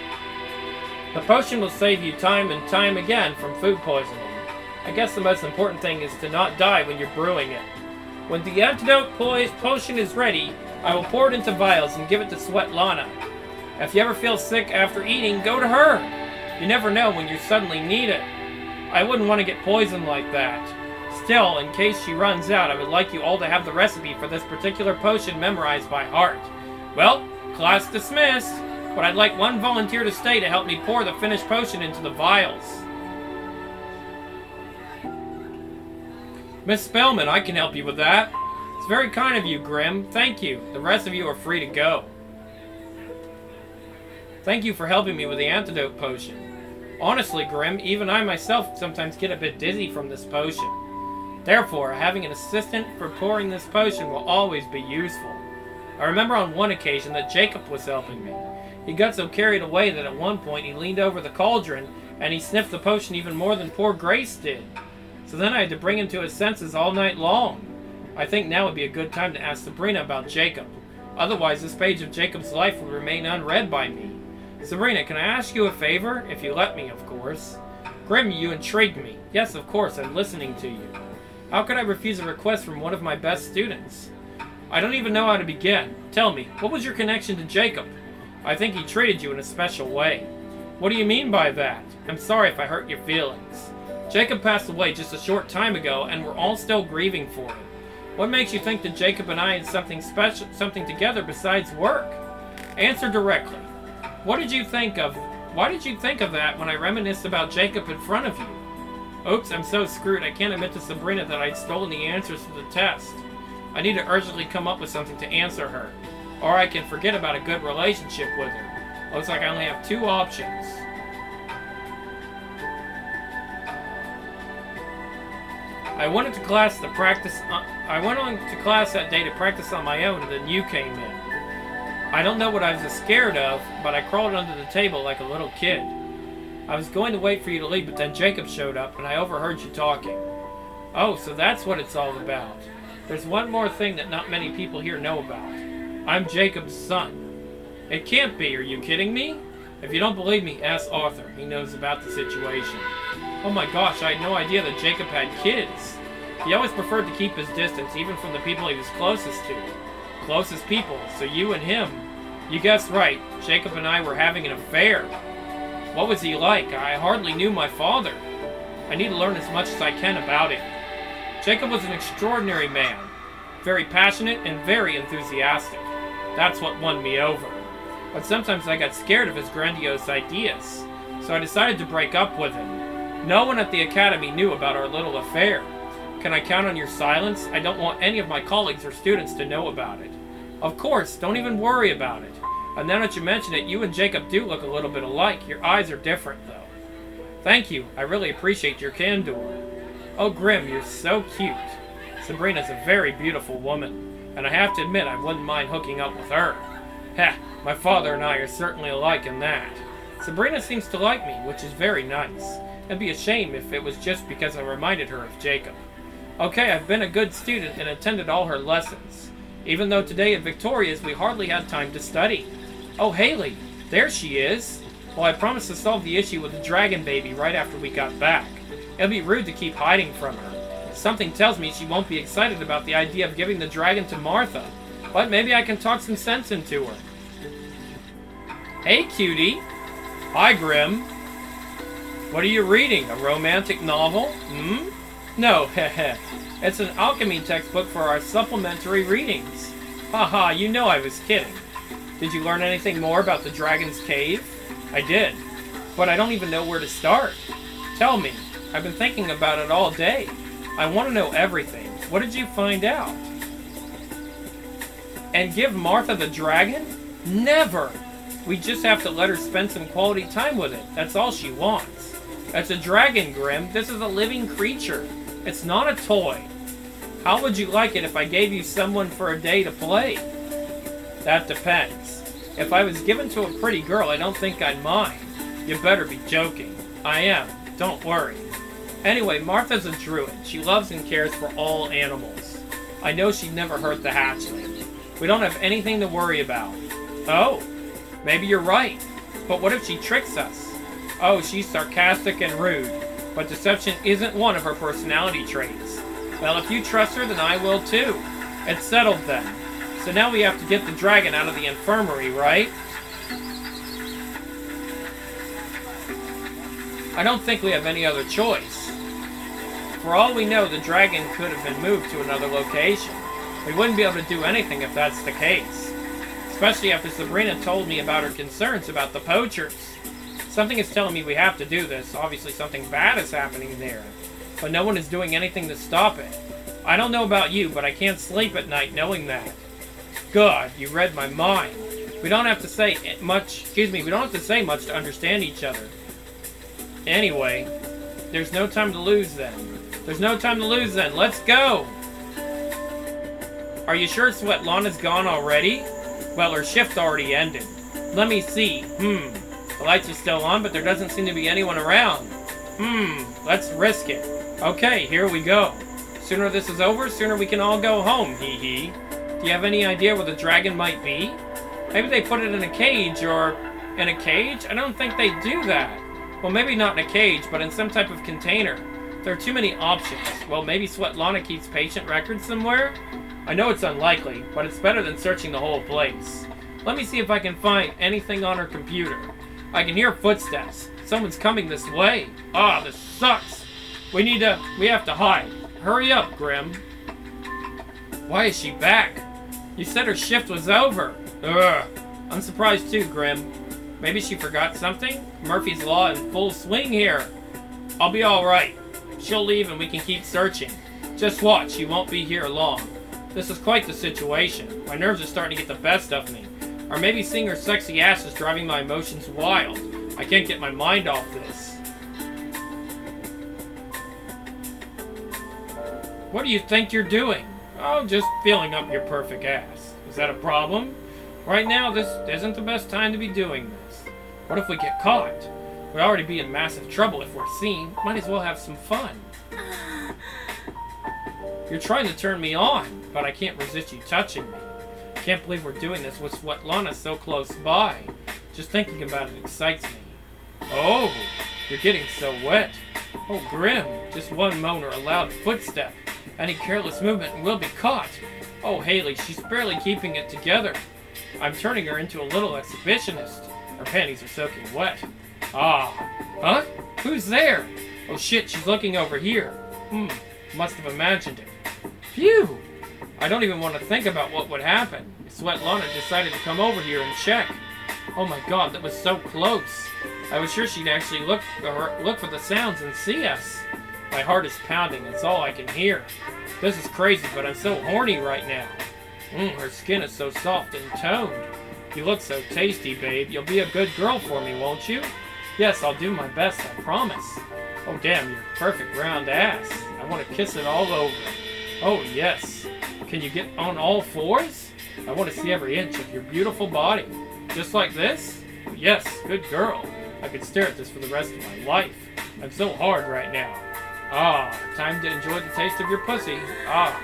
S1: The potion will save you time and time again from food poisoning. I guess the most important thing is to not die when you're brewing it. When the antidote potion is ready, I will pour it into vials and give it to Svetlana. If you ever feel sick after eating, go to her. You never know when you suddenly need it. I wouldn't want to get poisoned like that. Still, in case she runs out, I would like you all to have the recipe for this particular potion memorized by heart. Well, class dismissed, but I'd like one volunteer to stay to help me pour the finished potion into the vials. Miss Spellman, I can help you with that. It's very kind of you, Grim. Thank you. The rest of you are free to go. Thank you for helping me with the antidote potion. Honestly, Grim, even I myself sometimes get a bit dizzy from this potion. Therefore, having an assistant for pouring this potion will always be useful. I remember on one occasion that Jacob was helping me. He got so carried away that at one point he leaned over the cauldron and he sniffed the potion even more than poor Grace did. So then I had to bring him to his senses all night long. I think now would be a good time to ask Sabrina about Jacob. Otherwise, this page of Jacob's life will remain unread by me. Sabrina, can I ask you a favor? If you let me, of course. Grim, you intrigued me. Yes, of course, I'm listening to you. How could I refuse a request from one of my best students? I don't even know how to begin. Tell me, what was your connection to Jacob? I think he treated you in a special way. What do you mean by that? I'm sorry if I hurt your feelings. Jacob passed away just a short time ago, and we're all still grieving for him. What makes you think that Jacob and I had something special, something together besides work? Answer directly. What did you think of, why did you think of that when I reminisced about Jacob in front of you? Oops, I'm so screwed. I can't admit to Sabrina that I'd stolen the answers to the test. I need to urgently come up with something to answer her. Or I can forget about a good relationship with her. Looks like I only have two options. I went into class to practice. Uh, I went on to class that day to practice on my own, and then you came in. I don't know what I was scared of, but I crawled under the table like a little kid. I was going to wait for you to leave, but then Jacob showed up, and I overheard you talking. Oh, so that's what it's all about. There's one more thing that not many people here know about. I'm Jacob's son. It can't be. Are you kidding me? If you don't believe me, ask Arthur. He knows about the situation. Oh my gosh, I had no idea that Jacob had kids. He always preferred to keep his distance, even from the people he was closest to. Closest people, so you and him. You guessed right, Jacob and I were having an affair. What was he like? I hardly knew my father. I need to learn as much as I can about him. Jacob was an extraordinary man. Very passionate and very enthusiastic. That's what won me over. But sometimes I got scared of his grandiose ideas, so I decided to break up with him. No one at the academy knew about our little affair. Can I count on your silence? I don't want any of my colleagues or students to know about it. Of course, don't even worry about it. And now that you mention it, you and Jacob do look a little bit alike. Your eyes are different, though. Thank you. I really appreciate your candor. Oh, Grim, you're so cute. Sabrina's a very beautiful woman, and I have to admit I wouldn't mind hooking up with her. Heh, my father and I are certainly alike in that. Sabrina seems to like me, which is very nice. It'd be a shame if it was just because I reminded her of Jacob. Okay, I've been a good student and attended all her lessons. Even though today at Victoria's we hardly had time to study. Oh, Haley, there she is. Well, I promised to solve the issue with the dragon baby right after we got back. It'll be rude to keep hiding from her. Something tells me she won't be excited about the idea of giving the dragon to Martha. But maybe I can talk some sense into her. Hey, cutie. Hi, Grim. What are you reading? A romantic novel? Hmm? No, heh. It's an alchemy textbook for our supplementary readings. Haha, you know I was kidding. Did you learn anything more about the Dragon's Cave? I did, but I don't even know where to start. Tell me. I've been thinking about it all day. I want to know everything. What did you find out? And give Martha the dragon? Never! We just have to let her spend some quality time with it. That's all she wants. It's a dragon, Grim. This is a living creature. It's not a toy. How would you like it if I gave you someone for a day to play? That depends. If I was given to a pretty girl, I don't think I'd mind. You better be joking. I am. Don't worry. Anyway, Martha's a druid. She loves and cares for all animals. I know she'd never hurt the hatchling. We don't have anything to worry about. Oh, maybe you're right. But what if she tricks us? Oh, she's sarcastic and rude. But deception isn't one of her personality traits. Well, if you trust her, then I will too. It's settled then. So now we have to get the dragon out of the infirmary, right? I don't think we have any other choice. For all we know, the dragon could have been moved to another location. We wouldn't be able to do anything if that's the case. Especially after Sabrina told me about her concerns about the poachers. Something is telling me we have to do this. Obviously something bad is happening there. But no one is doing anything to stop it. I don't know about you, but I can't sleep at night knowing that. God, you read my mind. We don't have to say much, excuse me, we don't have to say much to understand each other. Anyway, there's no time to lose then. There's no time to lose then. Let's go! Are you sure Svetlana's gone already? Well, her shift already ended. Let me see. Hmm. The lights are still on, but there doesn't seem to be anyone around. Hmm. Let's risk it. Okay, here we go. Sooner this is over, sooner we can all go home, hee hee. Do you have any idea where the dragon might be? Maybe they put it in a cage, or... In a cage? I don't think they do that. Well, maybe not in a cage, but in some type of container. There are too many options. Well, maybe Svetlana keeps patient records somewhere? I know it's unlikely, but it's better than searching the whole place. Let me see if I can find anything on her computer. I can hear footsteps. Someone's coming this way. Ah, this sucks. We need to... We have to hide. Hurry up, Grim. Why is she back? You said her shift was over. Ugh. I'm surprised too, Grim. Maybe she forgot something? Murphy's Law in full swing here. I'll be alright. She'll leave and we can keep searching. Just watch, she won't be here long. This is quite the situation. My nerves are starting to get the best of me. Or maybe seeing her sexy ass is driving my emotions wild. I can't get my mind off this. What do you think you're doing? Oh, just feeling up your perfect ass. Is that a problem? Right now, this isn't the best time to be doing this. What if we get caught? We'd already be in massive trouble if we're seen. Might as well have some fun. You're trying to turn me on, but I can't resist you touching me. Can't believe we're doing this with Svetlana so close by. Just thinking about it excites me. Oh, you're getting so wet. Oh, Grim, just one moan or a loud footstep. Any careless movement and we'll be caught. Oh, Haley, she's barely keeping it together. I'm turning her into a little exhibitionist. Her panties are soaking wet. Ah, huh? Who's there? Oh shit, she's looking over here. Hmm, must have imagined it. Phew! I don't even want to think about what would happen if Svetlana decided to come over here and check. Oh my god, that was so close. I was sure she'd actually look for, look for the sounds and see us. My heart is pounding, it's all I can hear. This is crazy, but I'm so horny right now. Mmm, her skin is so soft and toned. You look so tasty, babe. You'll be a good girl for me, won't you? Yes, I'll do my best, I promise. Oh damn, your perfect round ass. I want to kiss it all over. Oh yes. Can you get on all fours? I want to see every inch of your beautiful body. Just like this? Yes, good girl. I could stare at this for the rest of my life. I'm so hard right now. Ah, time to enjoy the taste of your pussy. Ah.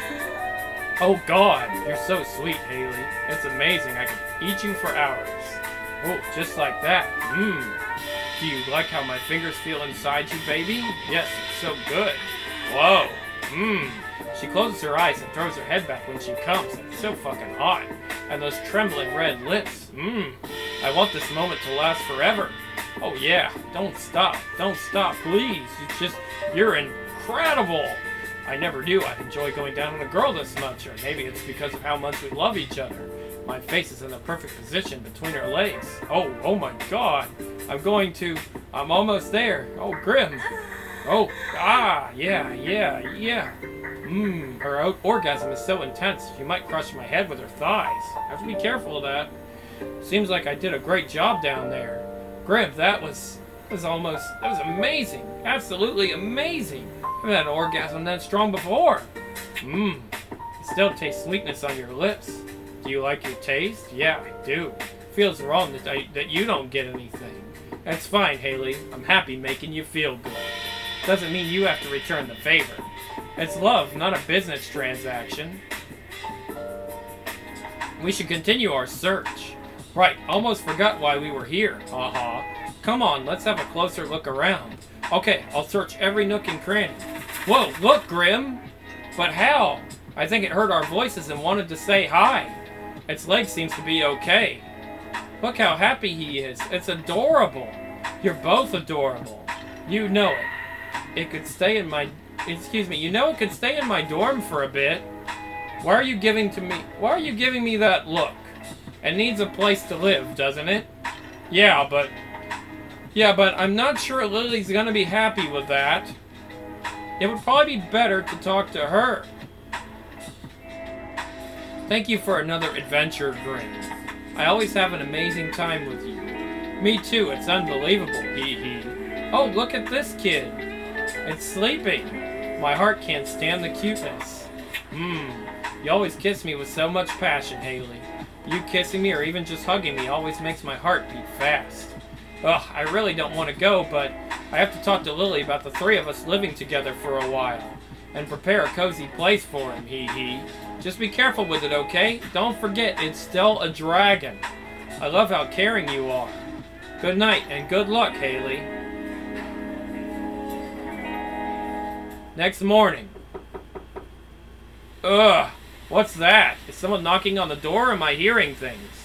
S1: Oh god, you're so sweet, Haley. It's amazing. I could eat you for hours. Oh, just like that. Mmm. Do you like how my fingers feel inside you, baby? Yes, it's so good. Whoa. Mmm. She closes her eyes and throws her head back when she comes. It's so fucking hot. And those trembling red lips. Mmm. I want this moment to last forever. Oh yeah, don't stop. Don't stop, please. It's just, you're incredible. I never knew I'd enjoy going down on a girl this much, or maybe it's because of how much we love each other. My face is in the perfect position between her legs. Oh, oh my god. I'm going to, I'm almost there. Oh, Grim. Oh, ah, yeah, yeah, yeah. Mmm, her o- orgasm is so intense, she might crush my head with her thighs. I have to be careful of that. Seems like I did a great job down there. Grim, that was, was almost, that was amazing. Absolutely amazing. I've had an orgasm that strong before. Mmm, I still taste sweetness on your lips. Do you like your taste? Yeah, I do. Feels wrong that, I, that you don't get anything. That's fine, Haley. I'm happy making you feel good. Doesn't mean you have to return the favor. It's love, not a business transaction. We should continue our search. Right, almost forgot why we were here. Uh-huh. Come on, let's have a closer look around. Okay, I'll search every nook and cranny. Whoa, look, Grim! But how? I think it heard our voices and wanted to say hi. Its leg seems to be okay. Look how happy he is. It's adorable. You're both adorable. You know it. It could stay in my... Excuse me. You know it could stay in my dorm for a bit. Why are you giving to me... Why are you giving me that look? It needs a place to live, doesn't it? Yeah, but... Yeah, but I'm not sure Lily's gonna be happy with that. it would probably be better to talk to her. Thank you for another adventure, Grim. I always have an amazing time with you. Me too, it's unbelievable, hee hee. Oh, look at this kid. It's sleeping. My heart can't stand the cuteness. Mmm, you always kiss me with so much passion, Haley. You kissing me or even just hugging me always makes my heart beat fast. Ugh, I really don't want to go, but I have to talk to Lily about the three of us living together for a while. And prepare a cozy place for him, hee hee. Just be careful with it, okay? Don't forget, it's still a dragon. I love how caring you are. Good night, and good luck, Haley. Next morning. Ugh, what's that? Is someone knocking on the door, or am I hearing things?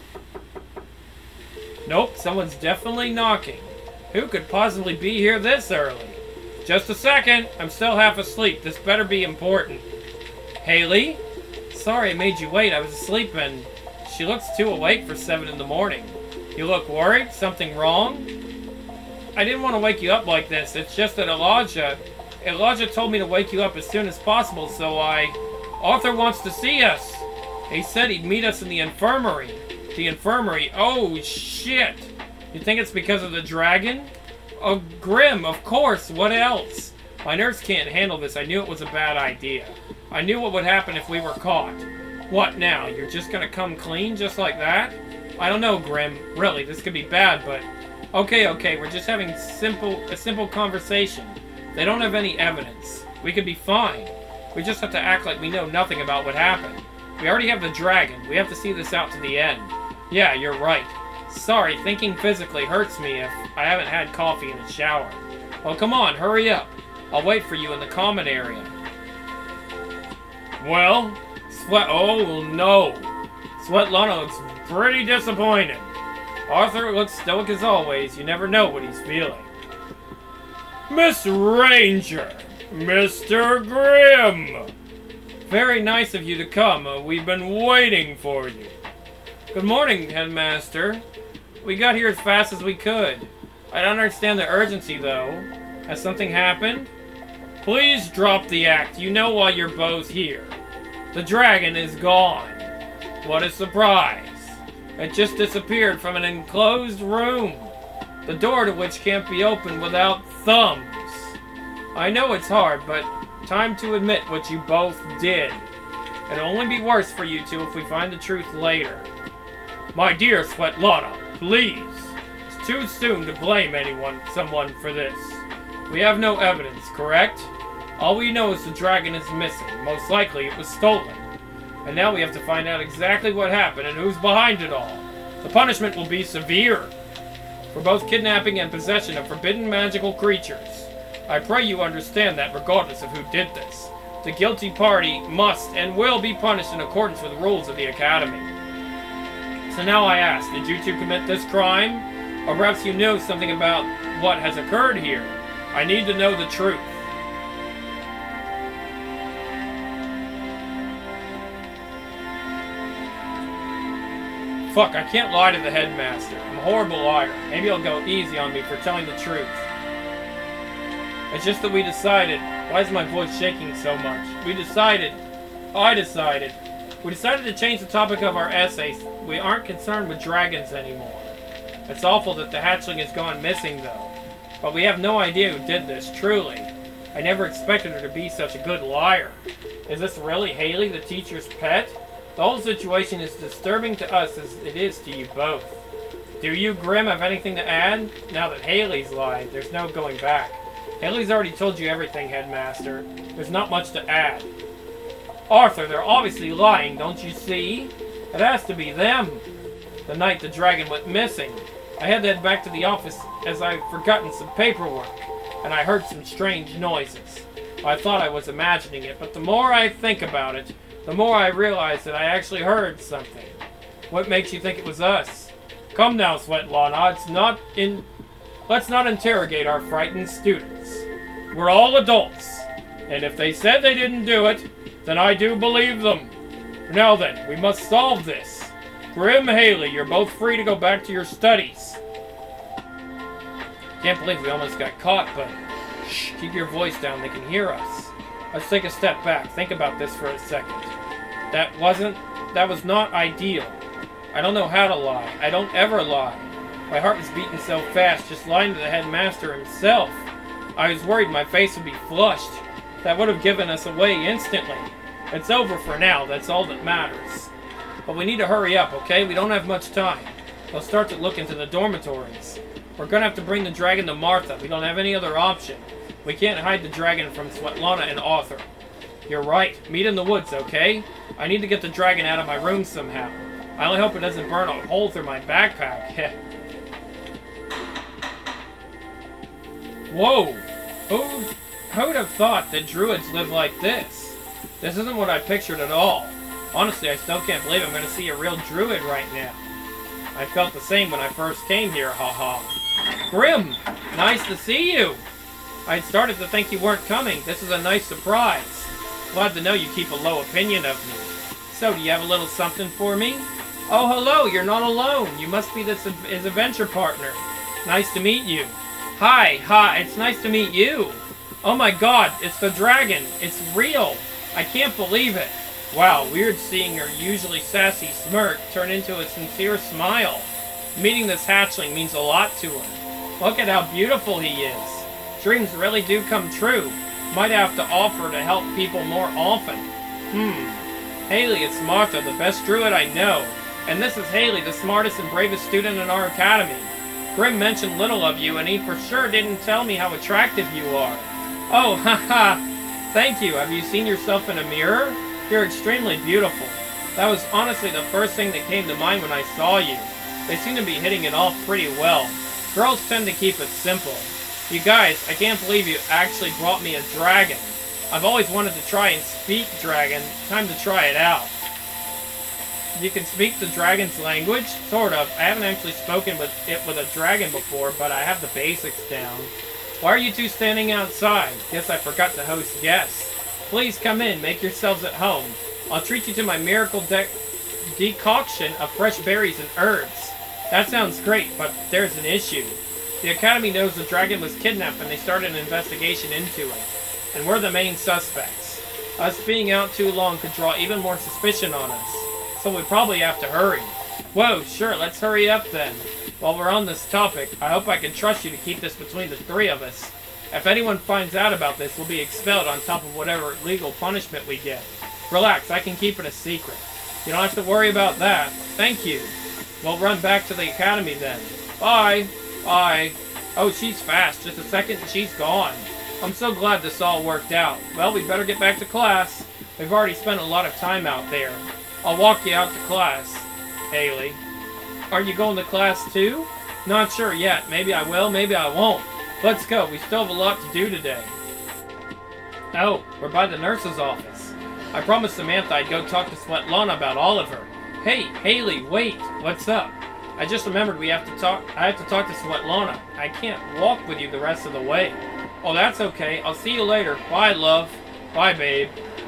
S1: Nope, someone's definitely knocking. Who could possibly be here this early? Just a second, I'm still half asleep. This better be important. Haley? Sorry I made you wait. I was asleep and she looks too awake for seven in the morning. You look worried? Something wrong? I didn't want to wake you up like this. It's just that Elijah... Elijah told me to wake you up as soon as possible, so I... Arthur wants to see us. He said he'd meet us in the infirmary. The infirmary? Oh, shit. You think it's because of the dragon? Oh, Grim, of course. What else? My nerves can't handle this. I knew it was a bad idea. I knew what would happen if we were caught. What now? You're just gonna come clean just like that? I don't know, Grim. Really, this could be bad, but... Okay, okay, we're just having simple a simple conversation. They don't have any evidence. We could be fine. We just have to act like we know nothing about what happened. We already have the dragon. We have to see this out to the end. Yeah, you're right. Sorry, thinking physically hurts me if I haven't had coffee in the shower. Well, come on, hurry up. I'll wait for you in the common area. Well, Sweat... Oh, no. Svetlana looks pretty disappointed. Arthur looks stoic as always. You never know what he's feeling. Miss Ranger! Mister Grimm! Very nice of you to come. Uh, we've been waiting for you. Good morning, Headmaster. We got here as fast as we could. I don't understand the urgency, though. Has something happened? Please drop the act. You know why you're both here. The dragon is gone. What a surprise. It just disappeared from an enclosed room. The door to which can't be opened without thumbs. I know it's hard, but time to admit what you both did. It'll only be worse for you two if we find the truth later. My dear Svetlana, please. It's too soon to blame anyone, someone for this. We have no evidence, correct? All we know is the dragon is missing. Most likely it was stolen. And now we have to find out exactly what happened and who's behind it all. The punishment will be severe. For both kidnapping and possession of forbidden magical creatures. I pray you understand that regardless of who did this. The guilty party must and will be punished in accordance with the rules of the Academy. So now I ask, did you two commit this crime? Or perhaps you know something about what has occurred here? I need to know the truth. Fuck, I can't lie to the headmaster. I'm a horrible liar. Maybe he'll go easy on me for telling the truth. It's just that we decided... Why is my voice shaking so much? We decided... I decided... We decided to change the topic of our essays. We aren't concerned with dragons anymore. It's awful that the hatchling has gone missing, though. But we have no idea who did this, truly. I never expected her to be such a good liar. Is this really Haley, the teacher's pet? The whole situation is disturbing to us as it is to you both. Do you, Grim, have anything to add? Now that Haley's lied, there's no going back. Haley's already told you everything, Headmaster. There's not much to add. Arthur, they're obviously lying, don't you see? It has to be them. The night the dragon went missing, I had to head back to the office as I'd forgotten some paperwork, and I heard some strange noises. I thought I was imagining it, but the more I think about it, the more I realize that I actually heard something. What makes you think it was us? Come now, Svetlana, it's not in... Let's not interrogate our frightened students. We're all adults, and if they said they didn't do it, then I do believe them. Now then, we must solve this. Grim, Haley, you're both free to go back to your studies. Can't believe we almost got caught, but Shh, keep your voice down, they can hear us. Let's take a step back. Think about this for a second. That wasn't, that was not ideal. I don't know how to lie. I don't ever lie. My heart was beating so fast, just lying to the headmaster himself. I was worried my face would be flushed. That would have given us away instantly. It's over for now, that's all that matters. But we need to hurry up, okay? We don't have much time. They'll start to look into the dormitories. We're gonna have to bring the dragon to Martha. We don't have any other option. We can't hide the dragon from Svetlana and Arthur. You're right. Meet in the woods, okay? I need to get the dragon out of my room somehow. I only hope it doesn't burn a hole through my backpack. Whoa! Who, who'd have thought that druids live like this? This isn't what I pictured at all. Honestly, I still can't believe I'm going to see a real druid right now. I felt the same when I first came here, haha. Grim! Nice to see you! I'd started to think you weren't coming. This is a nice surprise. Glad to know you keep a low opinion of me. So, do you have a little something for me? Oh, hello, you're not alone. You must be this his adventure partner. Nice to meet you. Hi, hi, it's nice to meet you. Oh my god, it's the dragon. It's real. I can't believe it. Wow, weird seeing her usually sassy smirk turn into a sincere smile. Meeting this hatchling means a lot to her. Look at how beautiful he is. Dreams really do come true. Might have to offer to help people more often. Hmm. Haley, it's Martha, the best druid I know. And this is Haley, the smartest and bravest student in our academy. Grim mentioned little of you, and he for sure didn't tell me how attractive you are. Oh, haha. Thank you. Have you seen yourself in a mirror? You're extremely beautiful. That was honestly the first thing that came to mind when I saw you. They seem to be hitting it off pretty well. Girls tend to keep it simple. You guys, I can't believe you actually brought me a dragon. I've always wanted to try and speak dragon. Time to try it out. You can speak the dragon's language? Sort of. I haven't actually spoken with it with a dragon before, but I have the basics down. Why are you two standing outside? Guess I forgot to host guests. Please come in. Make yourselves at home. I'll treat you to my miracle de decoction of fresh berries and herbs. That sounds great, but there's an issue. The Academy knows the dragon was kidnapped and they started an investigation into it. And we're the main suspects. Us being out too long could draw even more suspicion on us. So we probably have to hurry. Whoa, sure, let's hurry up then. While we're on this topic, I hope I can trust you to keep this between the three of us. If anyone finds out about this, we'll be expelled on top of whatever legal punishment we get. Relax, I can keep it a secret. You don't have to worry about that. Thank you. We'll run back to the academy then. Bye. Bye. Oh, she's fast. Just a second and she's gone. I'm so glad this all worked out. Well, we better get back to class. We've already spent a lot of time out there. I'll walk you out to class, Haley. Are you going to class too? Not sure yet. Maybe I will, maybe I won't. Let's go. We still have a lot to do today. Oh, we're by the nurse's office. I promised Samantha I'd go talk to Svetlana about Oliver. Hey, Haley, wait. What's up? I just remembered we have to talk. I have to talk to Svetlana. I can't walk with you the rest of the way. Oh, that's okay. I'll see you later. Bye, love. Bye, babe.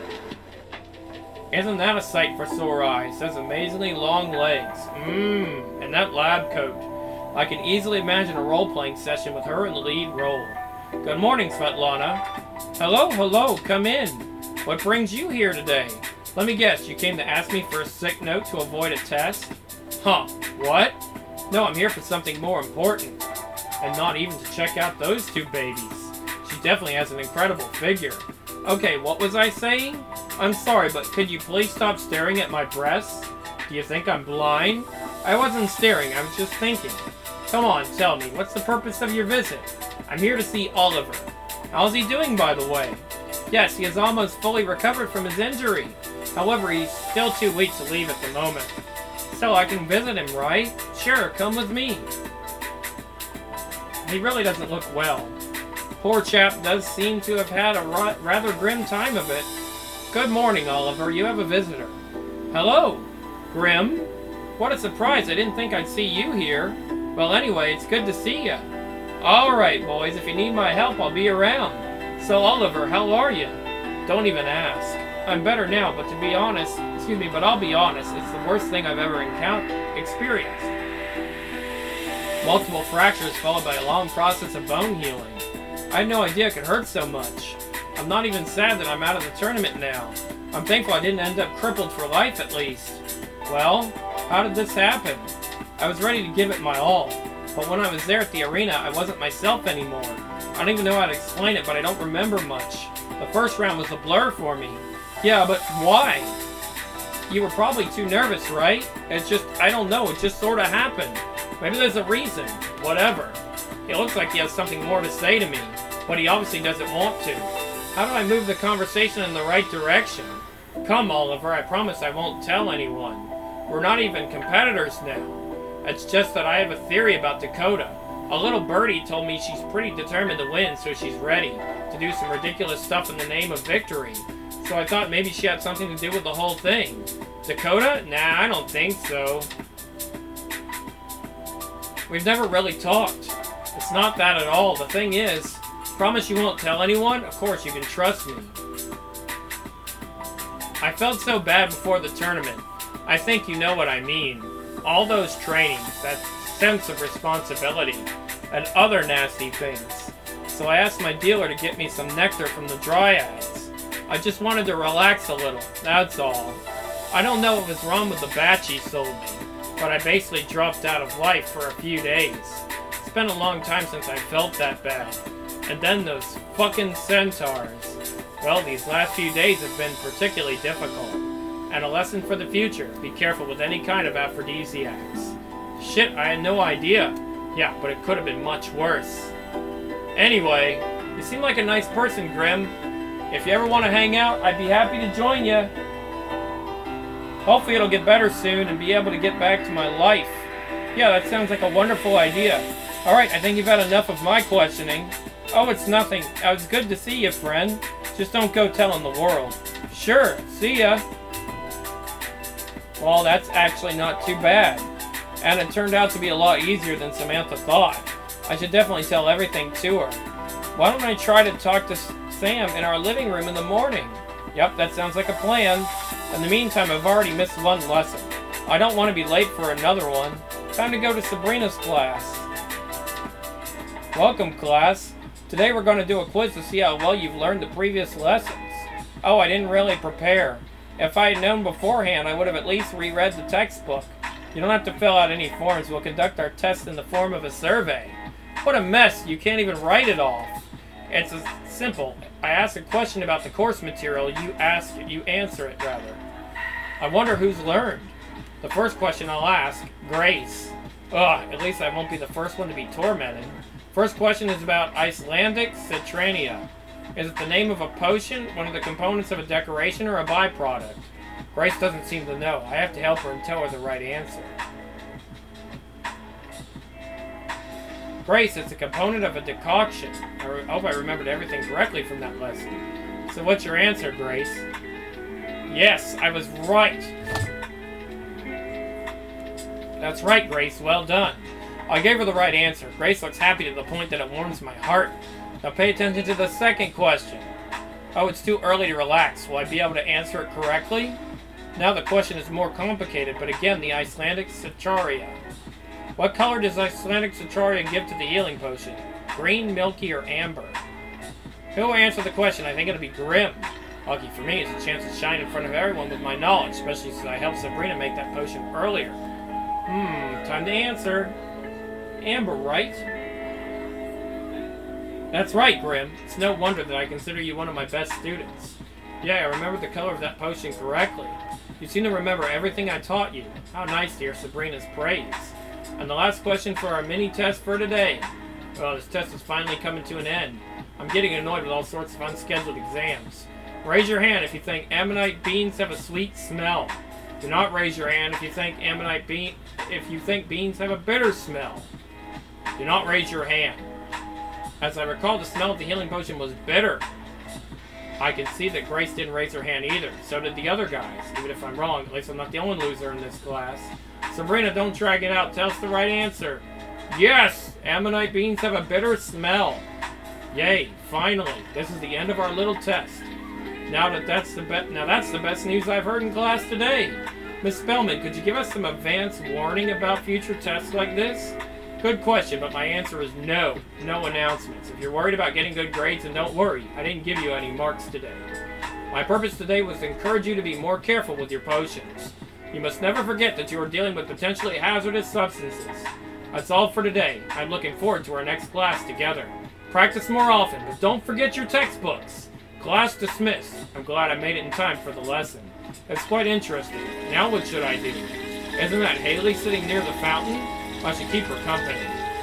S1: Isn't that a sight for sore eyes? Those amazingly long legs. Mmm, and that lab coat. I can easily imagine a role-playing session with her in the lead role. Good morning, Svetlana. Hello, hello, come in. What brings you here today? Let me guess, you came to ask me for a sick note to avoid a test? Huh, what? No, I'm here for something more important. And not even to check out those two babies. She definitely has an incredible figure. Okay, what was I saying? I'm sorry, but could you please stop staring at my breasts? Do you think I'm blind? I wasn't staring, I was just thinking. Come on, tell me, what's the purpose of your visit? I'm here to see Oliver. How's he doing, by the way? Yes, he is almost fully recovered from his injury. However, he's still too weak to leave at the moment. So I can visit him, right? Sure, come with me. He really doesn't look well. Poor chap does seem to have had a ra rather grim time of it. Good morning, Oliver. You have a visitor. Hello. Grim? What a surprise. I didn't think I'd see you here. Well, anyway, it's good to see you. Alright, boys. If you need my help, I'll be around. So, Oliver, how are you? Don't even ask. I'm better now, but to be honest, excuse me, but I'll be honest, it's the worst thing I've ever encountered, experienced. Multiple fractures followed by a long process of bone healing. I had no idea it could hurt so much. I'm not even sad that I'm out of the tournament now. I'm thankful I didn't end up crippled for life at least. Well, how did this happen? I was ready to give it my all, but when I was there at the arena, I wasn't myself anymore. I don't even know how to explain it, but I don't remember much. The first round was a blur for me. Yeah, but why? You were probably too nervous, right? It's just, I don't know, it just sort of happened. Maybe there's a reason. Whatever. It looks like he has something more to say to me, but he obviously doesn't want to. How do I move the conversation in the right direction? Come, Oliver, I promise I won't tell anyone. We're not even competitors now. It's just that I have a theory about Dakota. A little birdie told me she's pretty determined to win, so she's ready to do some ridiculous stuff in the name of victory. So I thought maybe she had something to do with the whole thing. Dakota? Nah, I don't think so. We've never really talked. It's not that at all. The thing is, promise you won't tell anyone? Of course, you can trust me. I felt so bad before the tournament. I think you know what I mean. All those trainings, that sense of responsibility, and other nasty things. So I asked my dealer to get me some nectar from the dryads. I just wanted to relax a little, that's all. I don't know what was wrong with the batch he sold me, but I basically dropped out of life for a few days. It's been a long time since I felt that bad. And then those fucking centaurs. Well, these last few days have been particularly difficult. And a lesson for the future, be careful with any kind of aphrodisiacs. Shit, I had no idea. Yeah, but it could have been much worse. Anyway, you seem like a nice person, Grim. If you ever want to hang out, I'd be happy to join you. Hopefully it'll get better soon and be able to get back to my life. Yeah, that sounds like a wonderful idea. Alright, I think you've had enough of my questioning. Oh, it's nothing. Uh, it's good to see you, friend. Just don't go telling the world. Sure, see ya. Well, that's actually not too bad. And it turned out to be a lot easier than Samantha thought. I should definitely tell everything to her. Why don't I try to talk to Sam in our living room in the morning? Yep, that sounds like a plan. In the meantime, I've already missed one lesson. I don't want to be late for another one. Time to go to Sabrina's class. Welcome, class. Today we're going to do a quiz to see how well you've learned the previous lessons. Oh, I didn't really prepare. If I had known beforehand, I would have at least reread the textbook. You don't have to fill out any forms. We'll conduct our test in the form of a survey. What a mess. You can't even write it off. It's as simple. I ask a question about the course material. You ask it. You answer it, rather. I wonder who's learned. The first question I'll ask, Grace. Ugh, at least I won't be the first one to be tormented. First question is about Icelandic Citrania. Is it the name of a potion, one of the components of a decoration, or a byproduct? Grace doesn't seem to know. I have to help her and tell her the right answer. Grace, it's a component of a decoction. I hope I remembered everything correctly from that lesson. So what's your answer, Grace? Yes, I was right. That's right, Grace. Well done. I gave her the right answer. Grace looks happy to the point that it warms my heart. Now pay attention to the second question. Oh, it's too early to relax. Will I be able to answer it correctly? Now the question is more complicated, but again, the Icelandic Citraria. What color does Icelandic Citraria give to the healing potion? Green, milky, or amber? Who will answer the question? I think it'll be Grim. Lucky for me, it's a chance to shine in front of everyone with my knowledge, especially since I helped Sabrina make that potion earlier. Hmm, time to answer. Amber, right? That's right, Grim. It's no wonder that I consider you one of my best students. Yeah, I remember the color of that potion correctly. You seem to remember everything I taught you. How nice to hear Sabrina's praise. And the last question for our mini-test for today. Well, this test is finally coming to an end. I'm getting annoyed with all sorts of unscheduled exams. Raise your hand if you think ammonite beans have a sweet smell. Do not raise your hand if you think ammonite bean if you think beans have a bitter smell. Do not raise your hand. As I recall, the smell of the healing potion was bitter. I can see that Grace didn't raise her hand either. So did the other guys. Even if I'm wrong, at least I'm not the only loser in this class. Sabrina, don't drag it out. Tell us the right answer. Yes! Ammonite beans have a bitter smell. Yay! Finally, this is the end of our little test. Now that that's the be- now that's the best news I've heard in class today. Miss Spellman, could you give us some advance warning about future tests like this? Good question, but my answer is no. No announcements. If you're worried about getting good grades, then don't worry. I didn't give you any marks today. My purpose today was to encourage you to be more careful with your potions. You must never forget that you are dealing with potentially hazardous substances. That's all for today. I'm looking forward to our next class together. Practice more often, but don't forget your textbooks. Class dismissed. I'm glad I made it in time for the lesson. It's quite interesting. Now what should I do? Isn't that Haley sitting near the fountain? I should keep her company.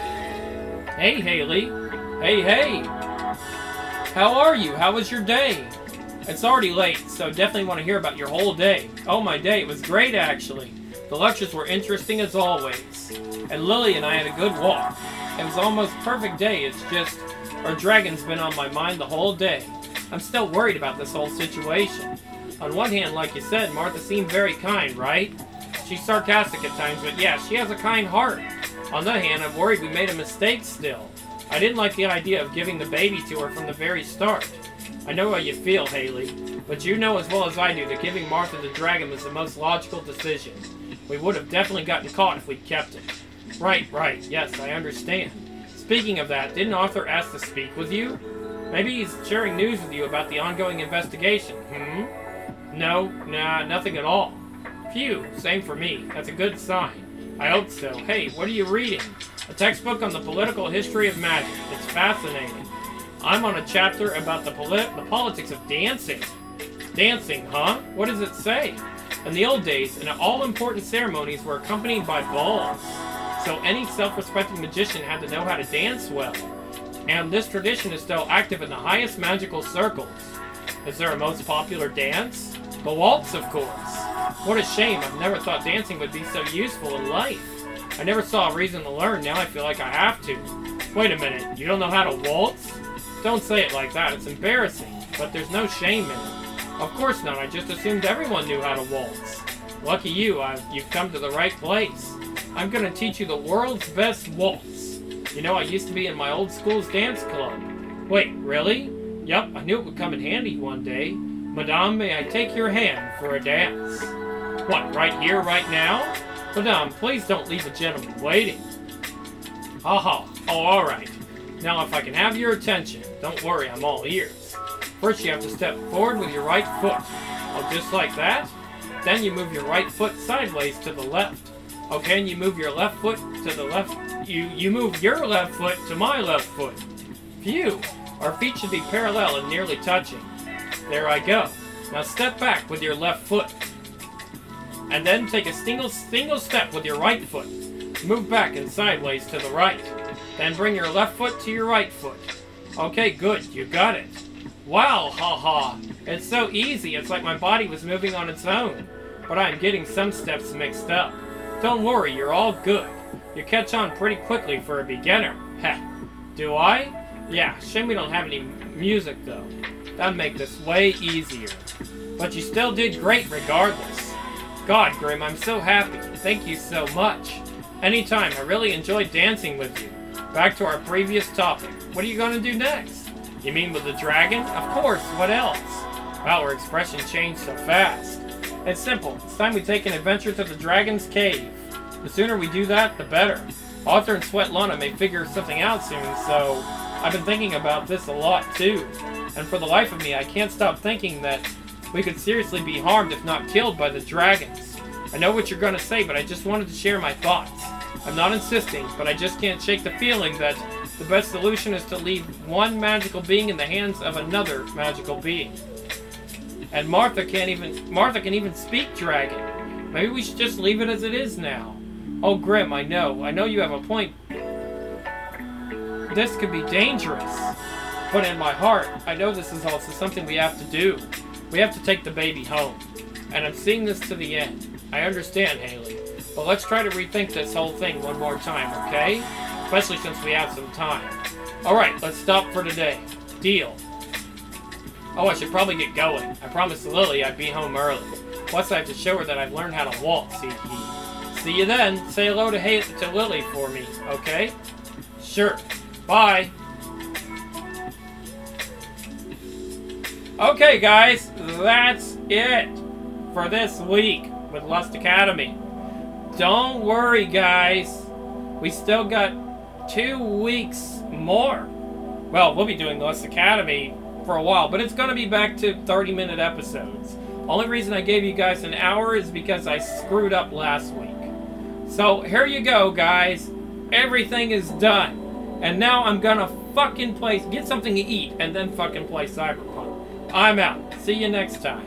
S1: Hey, Haley. Hey, hey. How are you? How was your day? It's already late, so definitely want to hear about your whole day. Oh, my day. It was great, actually. The lectures were interesting as always. And Lily and I had a good walk. It was almost a perfect day. It's just our dragon's been on my mind the whole day. I'm still worried about this whole situation. On one hand, like you said, Martha seemed very kind, right? She's sarcastic at times, but yeah, she has a kind heart. On the other hand, I'm worried we made a mistake still. I didn't like the idea of giving the baby to her from the very start. I know how you feel, Haley, but you know as well as I do that giving Martha the dragon was the most logical decision. We would have definitely gotten caught if we'd kept it. Right, right, yes, I understand. Speaking of that, didn't Arthur ask to speak with you? Maybe he's sharing news with you about the ongoing investigation, hmm? No, nah, nothing at all. Phew, same for me. That's a good sign. I hope so. Hey, what are you reading? A textbook on the political history of magic. It's fascinating. I'm on a chapter about the, polit the politics of dancing. Dancing, huh? What does it say? In the old days, and all important ceremonies were accompanied by balls. So any self-respecting magician had to know how to dance well. And this tradition is still active in the highest magical circles. Is there a most popular dance? The waltz, of course. What a shame, I've never thought dancing would be so useful in life. I never saw a reason to learn, now I feel like I have to. Wait a minute, you don't know how to waltz? Don't say it like that, it's embarrassing, but there's no shame in it. Of course not, I just assumed everyone knew how to waltz. Lucky you, I've, you've come to the right place. I'm gonna teach you the world's best waltz. You know, I used to be in my old school's dance club. Wait, really? Yup, I knew it would come in handy one day. Madame, may I take your hand for a dance? What, right here, right now? Madame, please don't leave a gentleman waiting. Haha, oh, alright. Now if I can have your attention, don't worry, I'm all ears. First you have to step forward with your right foot. Oh, just like that? Then you move your right foot sideways to the left. Okay, and you move your left foot to the left. You, you move your left foot to my left foot. Phew, our feet should be parallel and nearly touching. There I go. Now step back with your left foot. And then take a single, single step with your right foot. Move back and sideways to the right. Then bring your left foot to your right foot. Okay, good, you got it. Wow, haha. It's so easy, it's like my body was moving on its own. But I'm getting some steps mixed up. Don't worry, you're all good. You catch on pretty quickly for a beginner. Heh. Do I? Yeah, shame we don't have any music though. That'd make this way easier. But you still did great regardless. God, Grim, I'm so happy. Thank you so much. Anytime, I really enjoyed dancing with you. Back to our previous topic. What are you going to do next? You mean with the dragon? Of course, what else? Wow, her expression changed so fast. It's simple. It's time we take an adventure to the dragon's cave. The sooner we do that, the better. Arthur and Svetlana may figure something out soon, so I've been thinking about this a lot too. And for the life of me, I can't stop thinking that we could seriously be harmed if not killed by the dragons. I know what you're going to say, but I just wanted to share my thoughts. I'm not insisting, but I just can't shake the feeling that the best solution is to leave one magical being in the hands of another magical being. And Martha can't even, Martha can even speak dragon. Maybe we should just leave it as it is now. Oh, Grim, I know. I know you have a point. This could be dangerous. But in my heart, I know this is also something we have to do. We have to take the baby home. And I'm seeing this to the end. I understand, Haley. But let's try to rethink this whole thing one more time, okay? Especially since we have some time. Alright, let's stop for today. Deal. Oh, I should probably get going. I promised Lily I'd be home early. Plus, I have to show her that I've learned how to waltz. See, see you then. Say hello to, Hay to Lily for me, okay? Sure. Bye. Okay, guys, that's it for this week with Lust Academy. Don't worry, guys. We still got two weeks more. Well, we'll be doing Lost Academy for a while, but it's going to be back to thirty minute episodes. Only reason I gave you guys an hour is because I screwed up last week. So here you go, guys. Everything is done. And now I'm going to fucking play, get something to eat, and then fucking play Cyberpunk. I'm out. See you next time.